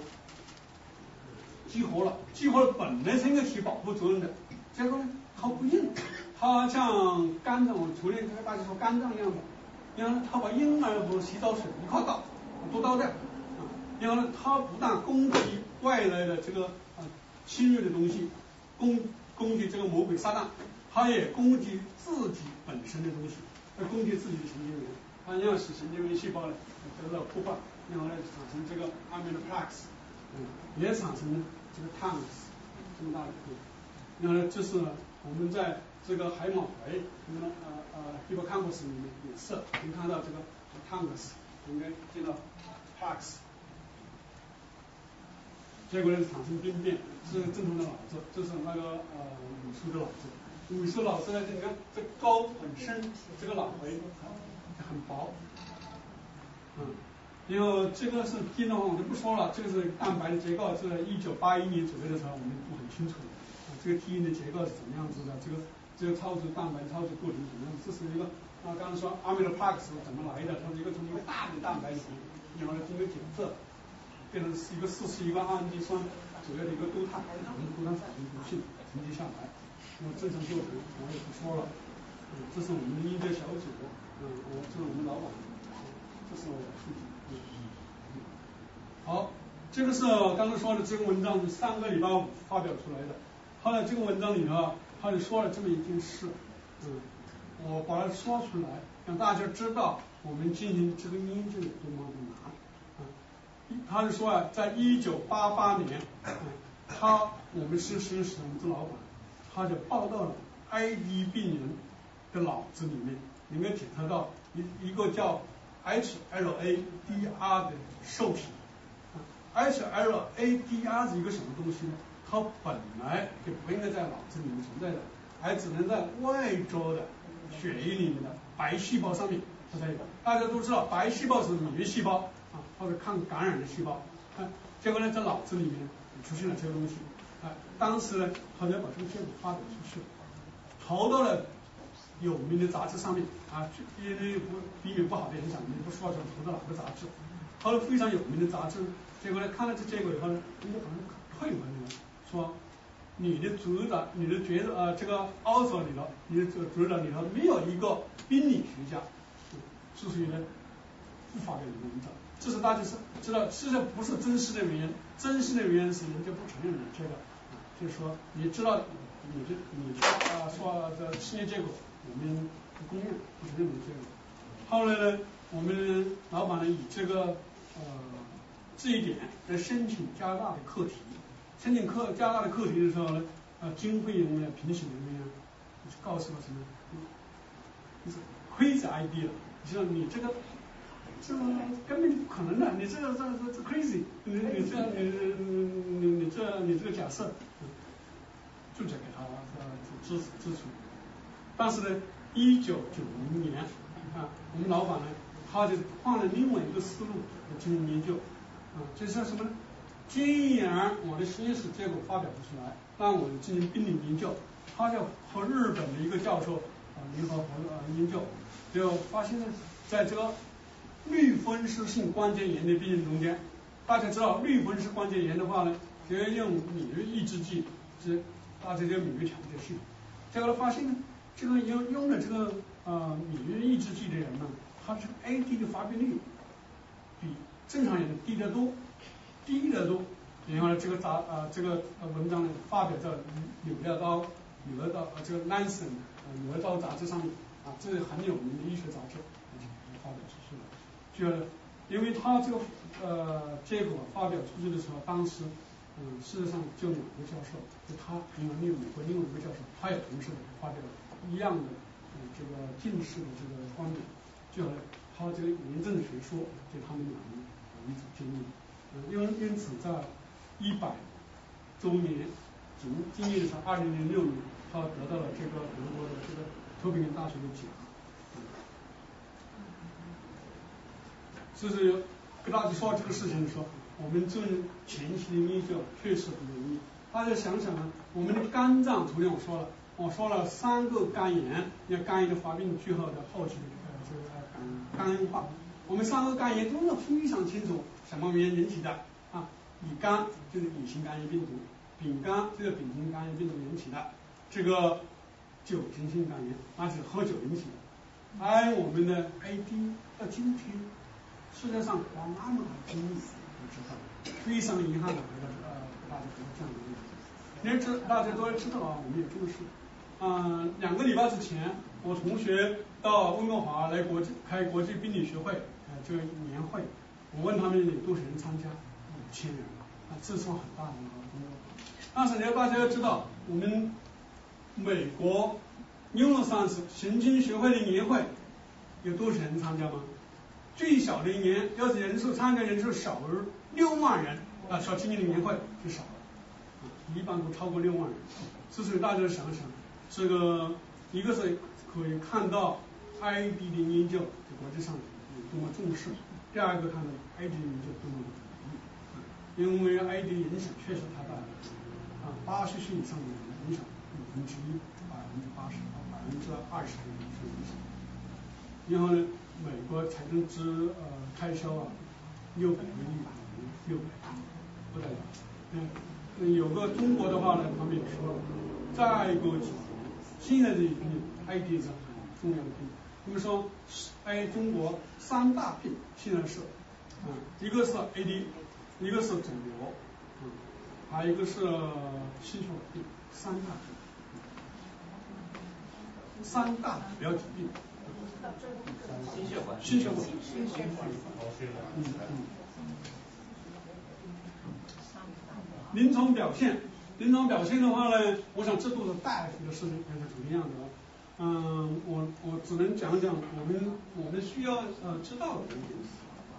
激活了本来是应该起保护作用的，结果呢它不应，它像肝脏，我昨天跟大家说肝脏一样的，然后呢它把婴儿和洗澡水一块倒，都倒掉然后呢它不但攻击外来的这个侵略的东西， 攻击这个魔鬼撒旦，它也攻击自己本身的东西，它攻击自己的神经元，它要使神经元细胞呢得到破坏，然后呢产生这个 amyloid plaques，也产生这个 tangles 这么大的然后呢，这是我们在这个海马回hippocampus 里面也是能看到这个 tangles， 应该见到 plaques。结果呢产生病变，这是正常的脑子，这是那个萎缩的脑子。萎缩脑子呢，你看这高很深，这个脑回很薄，然后这个是基因的话我就不说了，这个是蛋白的结构，是1981年左右的时候我们不很清楚的，这个基因的结构是怎么样子的，这个超级蛋白超级构成怎么样，这是一个刚才说amyloid plaques怎么来的，它是一个从一个大的蛋白质，然后呢经过检测。变成是一个41个氨基酸左右的一个多肽，从多肽产生毒性沉积下来。那么正常构成我也不说了。这是我们的研究小组，这是我们老板，这是我的父亲。好，这个是刚才说的这个文章是3个礼拜5发表出来的。后来这个文章里头，他就说了这么一件事，我把它说出来，让大家知道我们进行这个研究有多么的难。他就说在1988年，我们是实验室我们的老板，他就报道了 ID 病人的脑子里面能够检测到一个叫 HLA-DR 的受体。HLA-DR 是一个什么东西呢？它本来就不应该在脑子里面存在的，还只能在外周的血液里面的白细胞上面它才有。大家都知道，白细胞是免疫细胞。或者抗感染的细胞，结果呢，在脑子里面出现了这个东西，当时呢，他就把这个结果发表出去，投到了有名的杂志上面，因为避免不好的影响，我们不说投到哪个杂志，投了非常有名的杂志，结果呢，看了这结果以后呢，人家好像退回来了，说你的组长，你的这个author里头，你的组长里头没有一个病理学家，是属于呢不发表你的文章。这是大家知道，实际上不是真实的原因，真实的原因是人家不承认你这个，就是说你知道你说的实验结果，我们不公认，不承认你这个。后来呢，我们老板呢以这这一点来申请加拿大的课题，申请加拿大的课题的时候呢，经费人员、评审人员就告诉我什么，就是 crazy idea， 就是你这个。这根本不可能的，你这 crazy， 你这个假设，就得给他支持。但是呢，1990年我们老板呢，他就换了另外一个思路来进行研究，就是什么呢？既然我的实验室结果发表不出来，让我进行病理研究，他就和日本的一个教授联合研究，就发现呢，在这个类风湿性关节炎的病人中间，大家知道类风湿关节炎的话呢，就要用免疫抑制剂，大家叫免疫调节性。结果发现呢，这个用了这个免疫抑制剂的人呢，他这个 AD 的发病率比正常人低得多。然后呢，这个文章呢发表在纽约刀这个 Lancet 纽约刀杂志上面这是很有名的医学杂志，发表出去了。因为他这个结果发表出去的时候，当时事实上就2个教授，就他还有美国另外一个教授，他也同时发表一样的这个近似的这个观点，就他这个炎症学说，就他们2人一组经历，因此在100周年纪念的时候，2006年，他得到了这个德国的这个托宾根大学的奖。就是跟大家说这个事情的时候，我们做前期的研究确实不容易。大家想想啊，我们的肝脏，昨天我说了3个肝炎，要肝炎的发病最后的后期的这个肝硬化。我们3个肝炎都是非常清楚什么原因引起的乙肝就是乙型肝炎病毒，丙肝就是丙型肝炎病毒引起的，这个酒精性肝炎那是喝酒引起的。我们的 AD 到今天。世界上花那么多精力，我知道，非常遗憾的给大家得到这样的问题。 大家都知道啊，我们也重视。2个礼拜之前，我同学到温哥华来开国际病理学会这个年会，我问他们有多少人参加，5000人这是很大的一个工作。但是大家要知道，我们美国Neuroscience神经学会的年会有多少人参加吗？最小的一年，要是参加人数少于6万人小青年的年会就少了，一般都超过6万人。所以大家想想，这个一个是可以看到 ID 的研究在国际上有多么重视，第二个看到 ID 的研究多么有意义，因为 ID 的影响确实太大了，80岁以上的人影响1/5%、80%到20%的人受影响。然后呢，美国财政开销600个亿，600不得了。有个中国的话呢，他们也说了，再过几年，现在的ID 是很重要的病。他们说，中国3大病现在是，一个是 AD， 一个是肿瘤，还有一个是心血管病，3大病，3大主要疾病。心血管。临床表现的话呢，我想这都是大夫的事情，还是怎么样的？我只能讲讲我们需要知道的东西。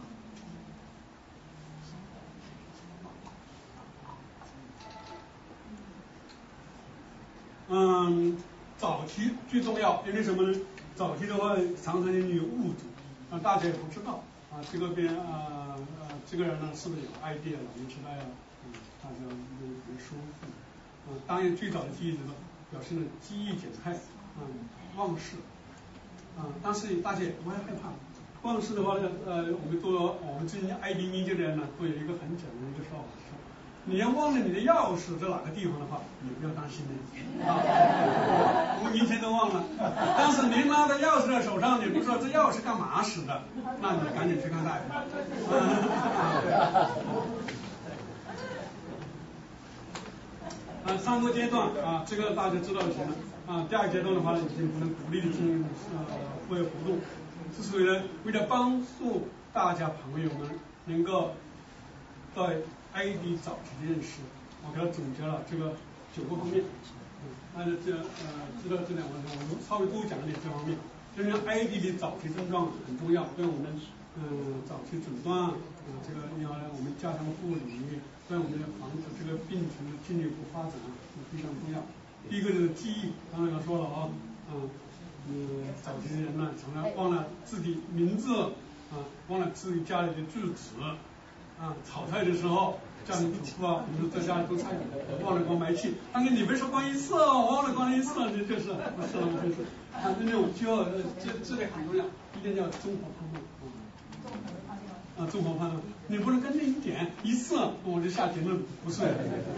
早期最重要，因为什么呢？早期的话，常常有误诊，大家也不知道这个病这个人呢是不是有 ID 老年痴呆大家有疏忽。当然最早的记忆表现了记忆减退，忘视，但是大家也不会害怕。忘视的话呢，我们最近 ID 研究的人呢，都有一个很简单的一个说法，你要忘了你的钥匙在哪个地方的话，你不要担心我们明天都忘了。但是您拿着钥匙在手上，你不知道这钥匙干嘛使的，那你赶紧去看大夫。3个阶段这个大家知道就行了。第2阶段的话，已经不能鼓励的进行户外活动，是属于为了帮助大家朋友们能够对 ID 早期的认识，我给他总结了这个9个方面。知道这2个方面，我们稍微多讲一点这方面。因为 ID 的早期症状很重要，对我们早期诊断这个我们加强护理，对我们防止这个病情的进一步发展非常重要。第一个就是记忆，刚才说了早期的人呢，常常忘了自己名字忘了自己家里的住址炒菜的时候，家庭主妇比如在家里做菜忘了关煤气，但是你没说关1次忘了关1次，这就是不是了，就是那种就要这里很重要，一定要综合判断。综合判断，你不能根据1次我就下结论，不是。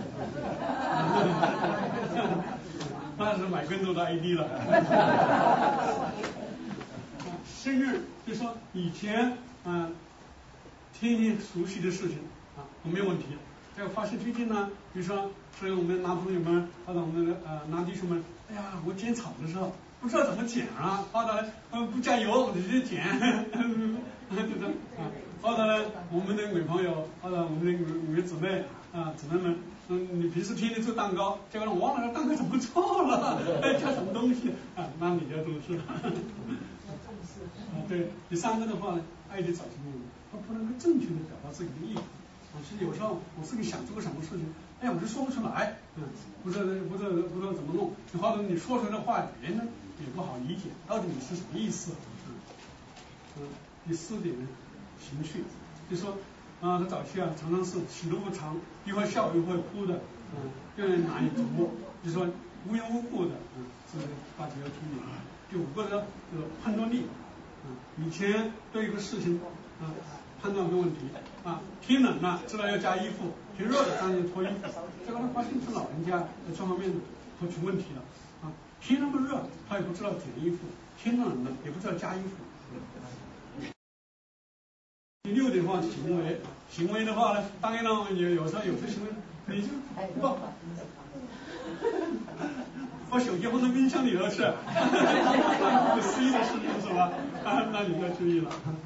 那是买更多的 ID 了。生日就说以前天天熟悉的事情没有问题。这个发现最近呢，比如说所以我们男朋友们或者我们的男弟兄们，哎呀，我剪草的时候不知道怎么剪或者不加油我就直接剪，或者呢我们的女朋友或者我们的女姊妹姊妹们，你平时天天做蛋糕，结果我忘了蛋糕怎么做了，加什么东西那你就重视了。对，第3个的话呢，爱的早期内容，他不能够正确的表达自己的意图。其实有时候我自己想做个什么事情，我就说不出来，不知道怎么弄，或者你说出来的话，别人也不好理解，到底你是什么意思。第4点呢，情绪，就说他早期常常是喜怒不常，一会笑一会哭的，让人难以琢磨。就说无缘无故的，这个大家要注意。第5个呢，就是判断力。以前对一个事情判断没问题天冷了知道要加衣服，天热了当然脱衣服，结果他发现是老人家在这方面都出问题了天那么热他也不知道减衣服，天冷了也不知道加衣服。第6点的话，行为的话呢，当然了有时候有些行为你就手机放到冰箱里头去，C 的事情是吧？那你就要注意了。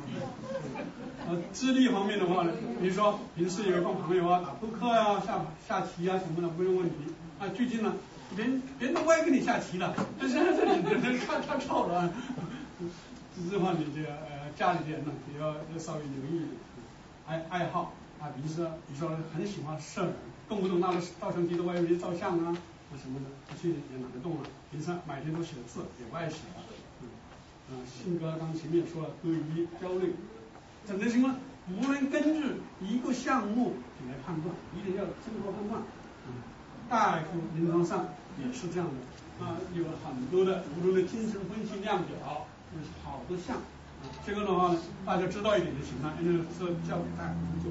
智力方面的话呢，比如说平时有一帮朋友啊，打扑克啊、下棋啊什么的，没有问题。最近呢，别人都不爱跟你下棋了，但是这里人看吵了。这话你就家里的人呢也要稍微留意一点。爱好啊，比如说很喜欢摄影，动不动拿着照相机在外面照相啊什么的，去也懒得动了。平时每天都写字，也不爱写了。性格刚前面也说了，多疑、焦虑。整个情况不能根据一个项目来判断，一定要综合判断。大夫临床上也是这样的有很多的无论的精神分析量表，好多项。这个的话呢，大家知道一点就行了，因为是交给大夫做。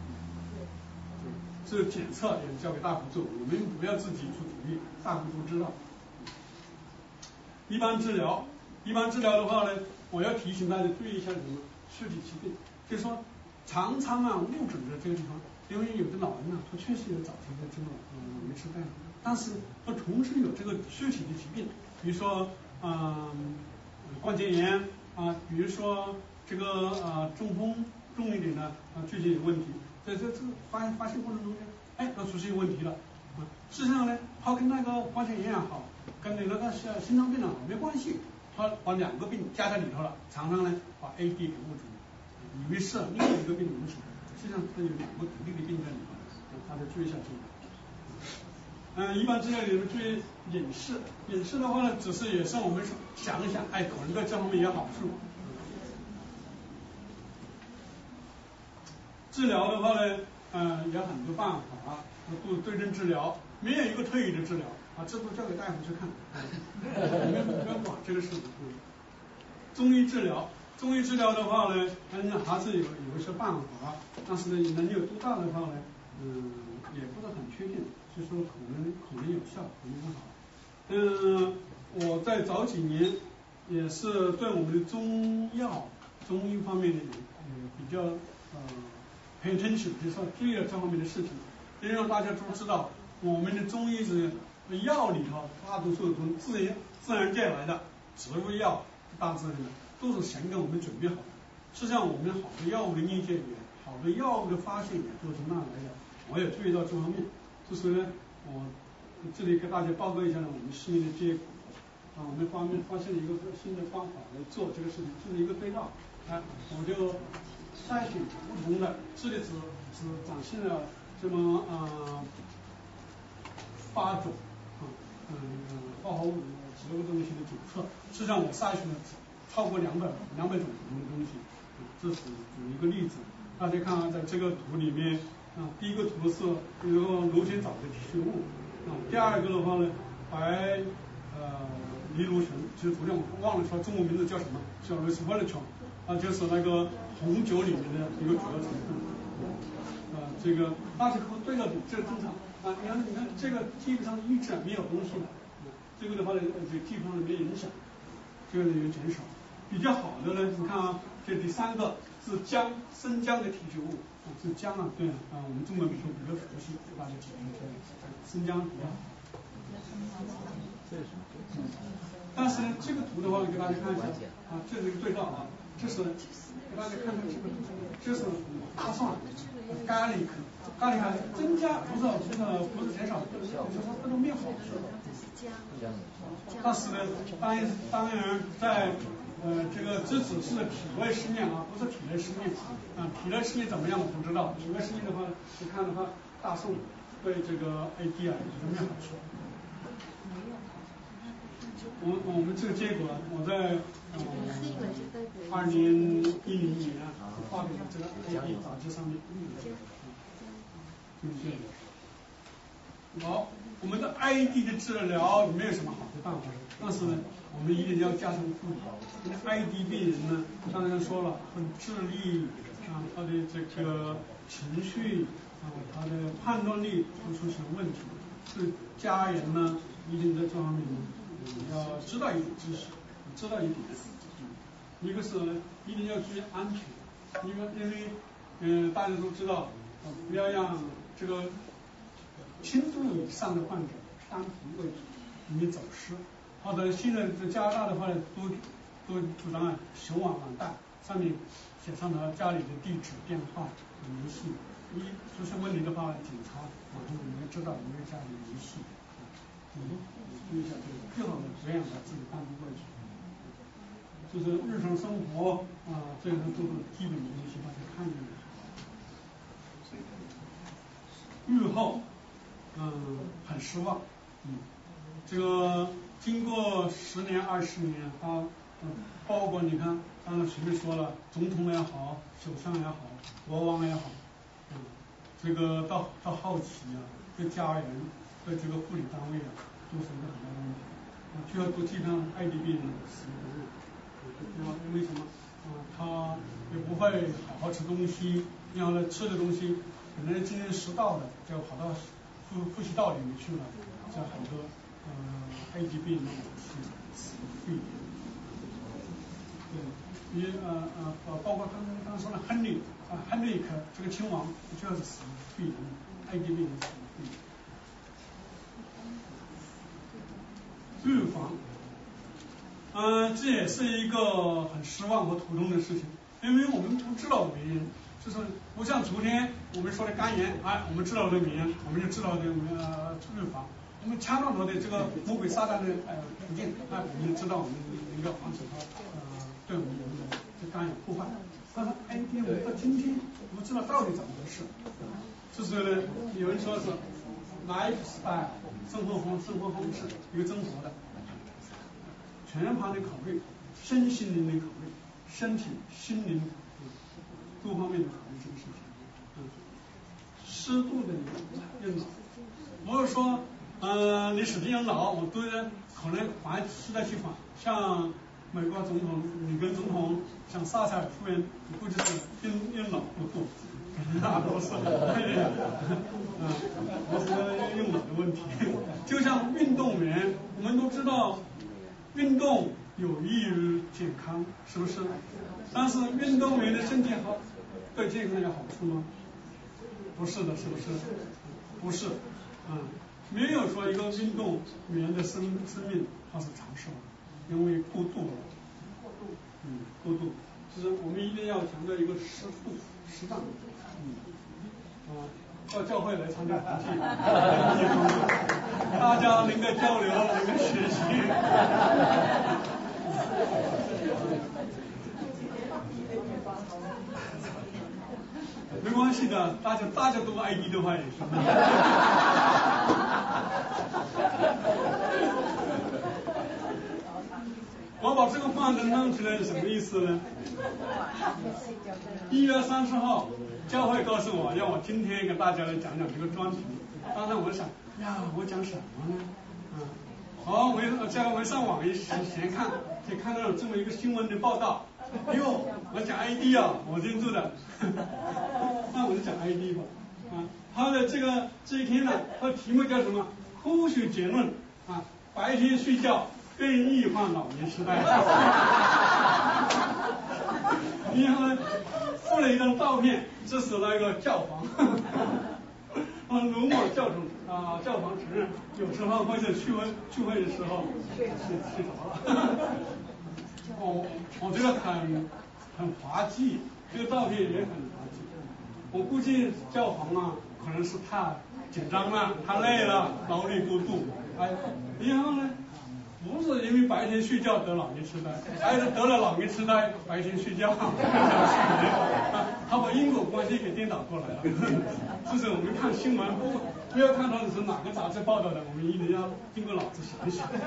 这检测也是交给大夫做，我们不要自己出主意，大夫都知道。一般治疗的话呢，我要提醒大家注意一下什么？躯体疾病，就是说常常误诊的这个地方，因为有的老人他确实有早期的这种没吃饭，但是他同时有这个躯体的疾病，比如说关节炎比如说这个中风重一点的最近有问题，在这个发现过程中间，都出现问题了事实上呢，他跟那个关节炎也好，跟那个心脏病没关系。他把两个病加在里头了，常常呢把 AD 给误诊，以为是另外一个病无什么，实际上它有两个独立的病在里头，大家注意一下这个。一般治疗里面注意隐视，隐视的话呢，只是也是我们想一想，可能对这方面有好处。治疗的话呢，有很多办法对症治疗，没有一个特异的治疗。这都交给大夫去看，你们不要管这个事情。中医治疗的话呢，还是有一些办法，但是呢，能有多大的话呢，也不是很确定，就说可能有效，可能很好。我在早几年也是对我们的中医方面的比较pay attention，就是说注意了这方面的事情，因为让大家都知道，我们的中医是药里头大多数从自然界来的，植物药大自然的都是先给我们准备好的。实际上我们好多药物的理解也好多药物的发现也都是那来的，我也注意到这方面。就是呢，我这里给大家报告一下呢，我们新的结果我们发现了一个新的方法来做这个事情，就是一个对照我就筛选不同的，这里只展现了这么8种化合物植物东西的检测。实际上我筛选了超过200种不同的东西，这是举一个例子。大家看在这个图里面第一个图是比如说螺旋藻的提取物第二个的话呢，白藜芦醇，其实昨天我忘了说中文名字叫什么，叫 resveratrol 就是那个红酒里面的一个主要成分这个大家对了比，这个正常你看这个基本上一直没有东西了，这个的话呢就基本上没影响，这个呢有减少。比较好的呢，你看这第3个是生姜的提取物是姜对我们中国民众比较熟悉，大家记住生姜比较好。但是呢，这个图的话，给大家看一下这是一个对照这是给大家看看这个图，这是大蒜、咖喱增加不是减少，就是说这种没有好处。但是呢，当然在这只是体外试验不是体内试验体内试验怎么样我不知道，体外试验的话，你看的话，大宋对这个 AD 有没有好处？我们这个结果，我在2010年发表这个 AD 杂志上面就是这样。好，我们的 AD 的治疗有没有什么好的办法？但是呢，我们一定要加强护理。因为 AD 病人呢，刚才说了，智力他的这个情绪他的判断力都出现问题，所以家人呢，一定在这方面要知道一点知识，知道一点。一个是一定要注意安全，因为大家都知道不要让这个轻度以上的患者单独为主， 容易走失。或者现在在加拿大的话呢，都主张手网带，上面写上了家里的地址、电话、联系。一出现问题的话，警察马上能知道你们家里联系。注意一下这个，最好的不要把自己单独过去。就是日常生活这个都是基本的东西，大家看一眼。日后，很失望，这个经过10年、20年，包括你看，刚才前面说了，总统也好，首相也好，国王也好，这个到后期对家人、对这个护理单位都是一个很大的问题，就要都基本上IDB人死不为什么？他也不会好好吃东西，然后呢，吃的东西本来今天食道的，就跑到呼吸道里面去了，这很多IDB 人死肺。对，包括他们刚刚说的亨利克这个亲王，就是死肺人，IDB 人死肺。预防，这也是一个很失望和头痛的事情，因为我们不知道原因，就是不像昨天我们说的肝炎，我们知道这个原因，我们就知道这个预防。我们掐断了的这个魔鬼撒旦的途径，我们就知道我们能够防止它对我们的肝有破坏。但是我们到今天不知道到底怎么回事，就是有人说是 lifestyle 生活方式一个生活的。全盘的考虑，身心灵的考虑，身体、心灵多方面的考虑这个事情。适度的用脑，不是说你使劲用脑，我对人可能反适得其反。像美国总统里根总统，像撒切尔夫人，估计是用脑不够，不是，不是用脑的问题。就像运动员，我们都知道。运动有益于健康，是不是？但是运动员的身体好，对健康有好处吗？不是的，是不是？不是，没有说一个运动员的生命它是长寿的，因为过度了。过度，就是我们一定要强调一个适度、适当。到教会来参加团契，大家能够交流，能够学习。没关系的，大家都 ID 的话也行。我把这个方案弄出来是什么意思呢？1月30号，教会告诉我，让我今天给大家来讲讲这个专题。当然我想，我讲什么呢？我上网一闲看，就看到有这么一个新闻的报道。我讲 ID 我记住的。那我就讲 ID 吧。他的这一天呢，他的题目叫什么？科学结论白天睡觉更易患老年痴呆。然后呢，附了一张照片，这是那个教皇。鲁某教宗教皇承认，有时候或者聚会的时候睡着了。我觉得很滑稽，这个照片也很滑稽。我估计教皇可能是太紧张了，太累了，劳力过度。然后呢，不是因为白天睡觉得老年痴呆，还是得了老年痴呆白天睡觉。他把因果关系给颠倒过来了。就是我们看新闻，不要看到的是哪个杂志报道的，我们一定要经过脑子想一想。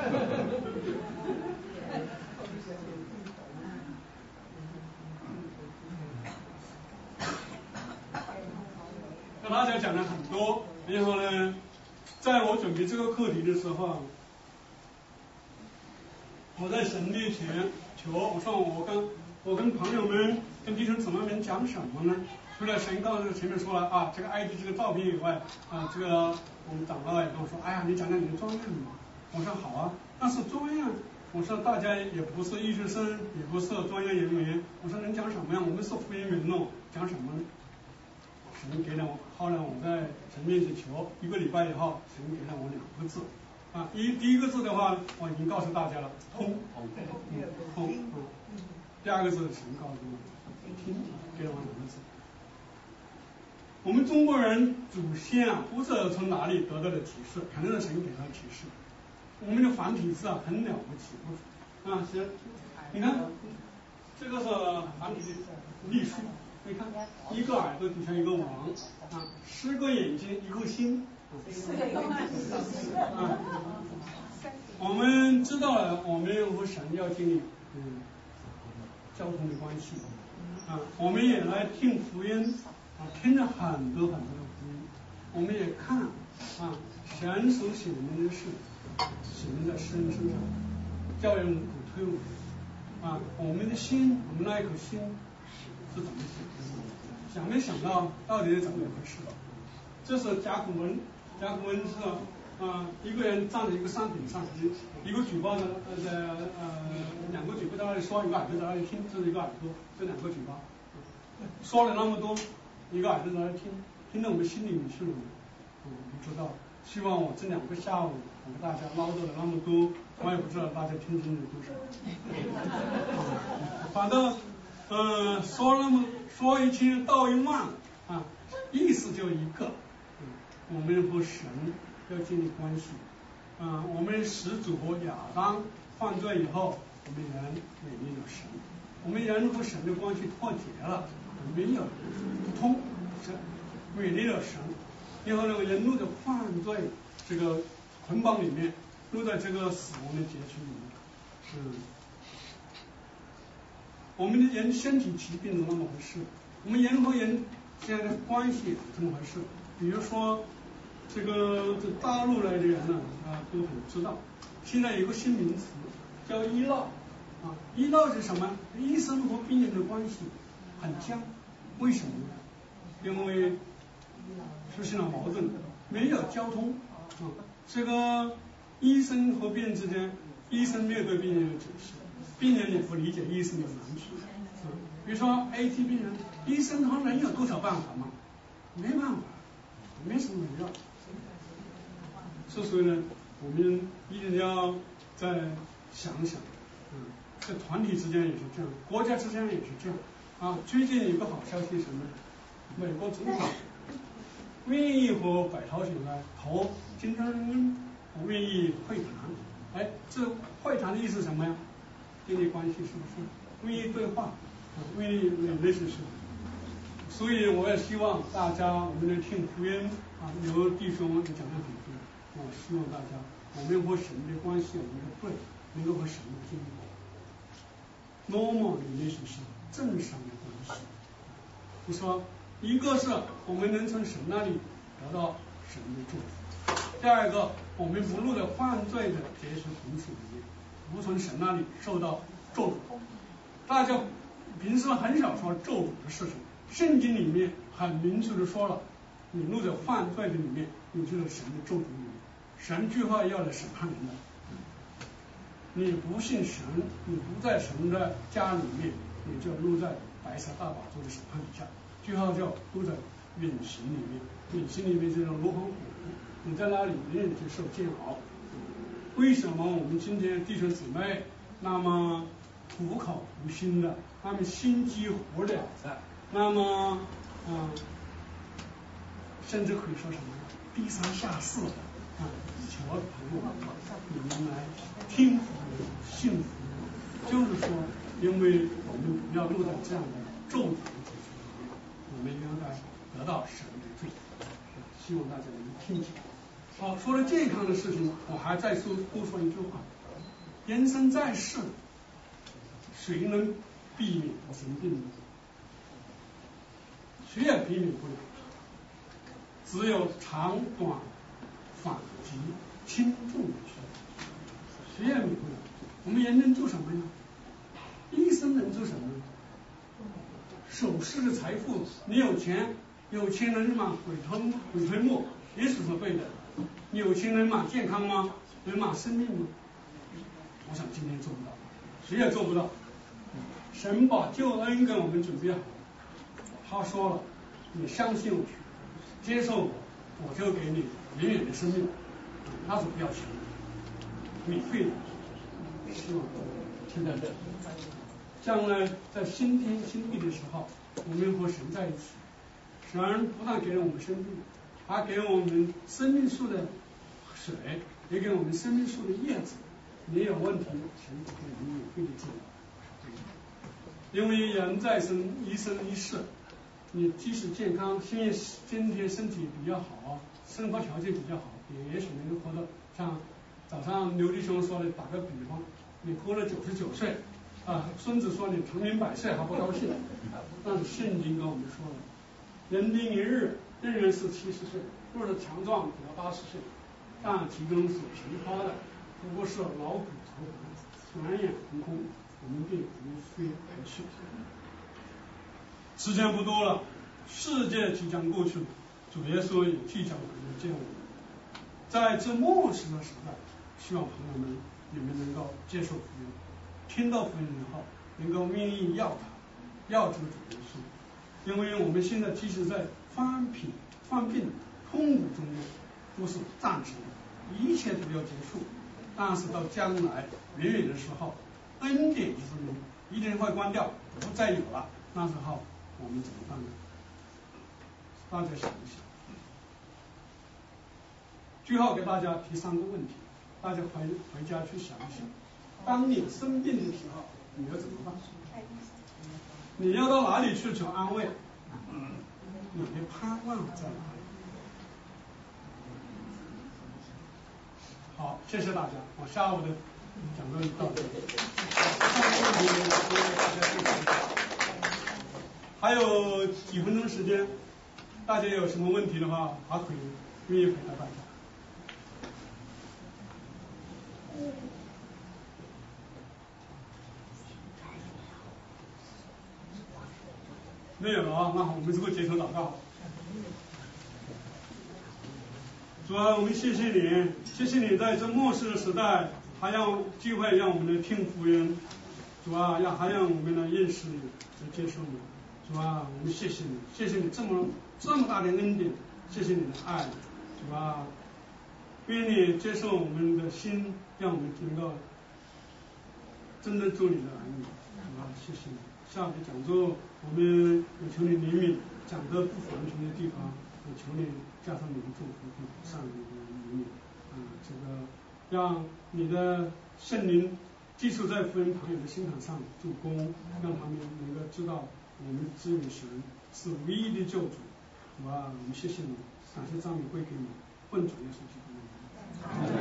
跟大家讲了很多，然后呢，在我准备这个课题的时候，我在神面前求，我说我跟朋友们、跟弟兄姊妹们讲什么呢？除了神刚才前面说了这个 ID 这个照片以外，这个我们长老也跟我说，你讲讲你的专业嘛。我说好啊，但是专业，我说大家也不是医学生，也不是专业人员，我说能讲什么呀？我们是福音人咯，讲什么呢？神给了我，后来我在神面前求，1个礼拜以后，神给了我2个字， 啊，第一个字的话，我已经告诉大家了，通，通，第二个字神告诉我，听，给了我2个字。我们中国人祖先啊，不知道从哪里得到的启示，肯定是神给他的启示。我们的繁体字啊，很了不起，啊，行，你看，这个是繁体字隶书，你看，一个耳朵底下一个王，啊，10个眼睛一颗心，啊，我们知道了，我们和神要经历交通的关系，啊，我们也来听福音，啊，听了很多的福音，我们也看，啊，神所显明的事，显明在世人身上，叫人鼓吹我们，啊，我们的心，我们那一颗心是怎么想的？想没想到到底是怎么回事？这是甲骨文，甲骨文是一个人站在一个山顶上，一个嘴巴呢2个嘴巴在那里说，一个耳朵在那里听，这是一个耳朵，这2个嘴巴，说了那么多，一个耳朵在那里听，听到我们心里面去了。不知道，希望我这2个下午我给大家唠叨了那么多，我也不知道大家听进去多少。反正说一千道1万啊，意思就一个，我们和神要建立关系，我们始祖和亚当犯罪以后，我们人远离了神，我们人和神的关系脱节了，没有不通，远离了神，然后呢，人入的犯罪这个捆绑里面，入在这个死亡的结局里面，我们的人身体疾病是那么回事，我们人和人现在的关系怎么回事？比如说这大陆来的人呢，都很知道，现在有个新名词叫医闹，医闹是什么？医生和病人的关系很僵，为什么呢？因为出现了矛盾，没有交通，这个医生和病人之间，医生没有对病人有解释，病人也不理解医生的难题，比如说 AT 病人，医生他能有多少办法吗？没办法，没什么药。所以呢，我们一定要再想想，在团体之间也是这样，国家之间也是这样。最近有个好消息是什么？美国总统愿意和百朝鲜来投金正恩，愿意会谈。这会谈的意思是什么呀？建立关系是不是？愿意对话，愿意类似是。所以我也希望大家，我们能听福音有弟兄讲得很多，我希望大家，我们和神的关系，我们的对，能够和神的建立normal relationship 正常的关系。就说一个是我们能从神那里得到神的祝福，第二个我们不入了犯罪的结识同属里面，不从神那里受到咒诅。大家平时很少说咒诅的事情，圣经里面很明确的说了，你入了犯罪的里面，你就是神的咒诅里面，神句话要来审判人的。你不信神，你不在神的家里面，你就入在白色大宝座的审判底下，句号叫入在远行里面，远行里面这种罗红火，你在那里面就受煎熬。为什么我们今天弟兄姊妹那么苦口婆心的，他们心急火燎的，那么甚至可以说什么低三下四的求朋友你们来听福音信福音，就是说因为我们不要落在这样的咒诅的结局里面，我们应该得到神的祝福，希望大家能听起来。好，说了健康的事情，我还再多说一句话，人生在世，谁能避免生病呢？谁也避免不了，只有长短反急轻重的区别，谁也免不了。我们人能做什么呢？医生能做什么呢？手势的财富，你有钱，有钱人嘛，鬼推磨也是说对的。有钱人嘛，健康吗？人嘛，生命吗？我想今天做不到，谁也做不到。神把救恩给我们准备好，他说了，你相信我，接受我，我就给你永远的生命，他是不要钱的。 免费的，希望听到这。将来在新天新地的时候，我们和神在一起。神不但给了我们生命，还给我们生命树的水，也给我们生命树的叶子。你有问题，神给我们免费的治疗。因为人在生一生一世，你即使健康，今天身体比较好，生活条件比较好，也许能够活到像早上刘弟兄说的，打个比方，你活了99岁，孙子说你长命100岁还不高兴。但是圣经跟我们说了，人丁一日，仍然是70岁，若是强壮只要80岁，但其中所疲乏的，不过是劳苦愁烦，转眼腾空，我们便如飞而去。时间不多了，世界即将过去了，主耶稣也即将回来见我们。在这末世的时代，希望朋友们你们能够接受福音，听到福音以后，能够愿意要他，要这个主耶稣。因为我们现在即使在患病、痛苦中间，都是暂时的，一切都要结束。但是到将来远远的时候，恩典之门一定会关掉，不再有了。那时候我们怎么办呢？大家想一想。最后给大家提3个问题，大家回家去想一想。当你生病的时候，你要怎么办？你要到哪里去求安慰？你的盼望在哪里？好，谢谢大家。我下午的讲座就到这里。还有几分钟时间，大家有什么问题的话，还可以愿意回答大家。没有了啊，那好，我们这个结束祷告。主啊，我们谢谢你，谢谢你在这末世的时代，还让机会让我们来听福音。主啊，还让我们来认识你，来接受你。主啊，我们谢谢你，谢谢你这么大的恩典，谢谢你的爱。主啊，愿你接受我们的心，让我们能够真的做你的儿女。主啊，谢谢你。下个讲座我们有求你怜悯，讲的不完全的地方，我求你加上你的祝福和上你的怜悯，这个让你的圣灵寄宿在福音朋友的心坎上助攻，让他们能够知道我们知与神是唯一的救主。主啊，我们谢谢你，感谢赞美归给你，奉主耶稣基督的名。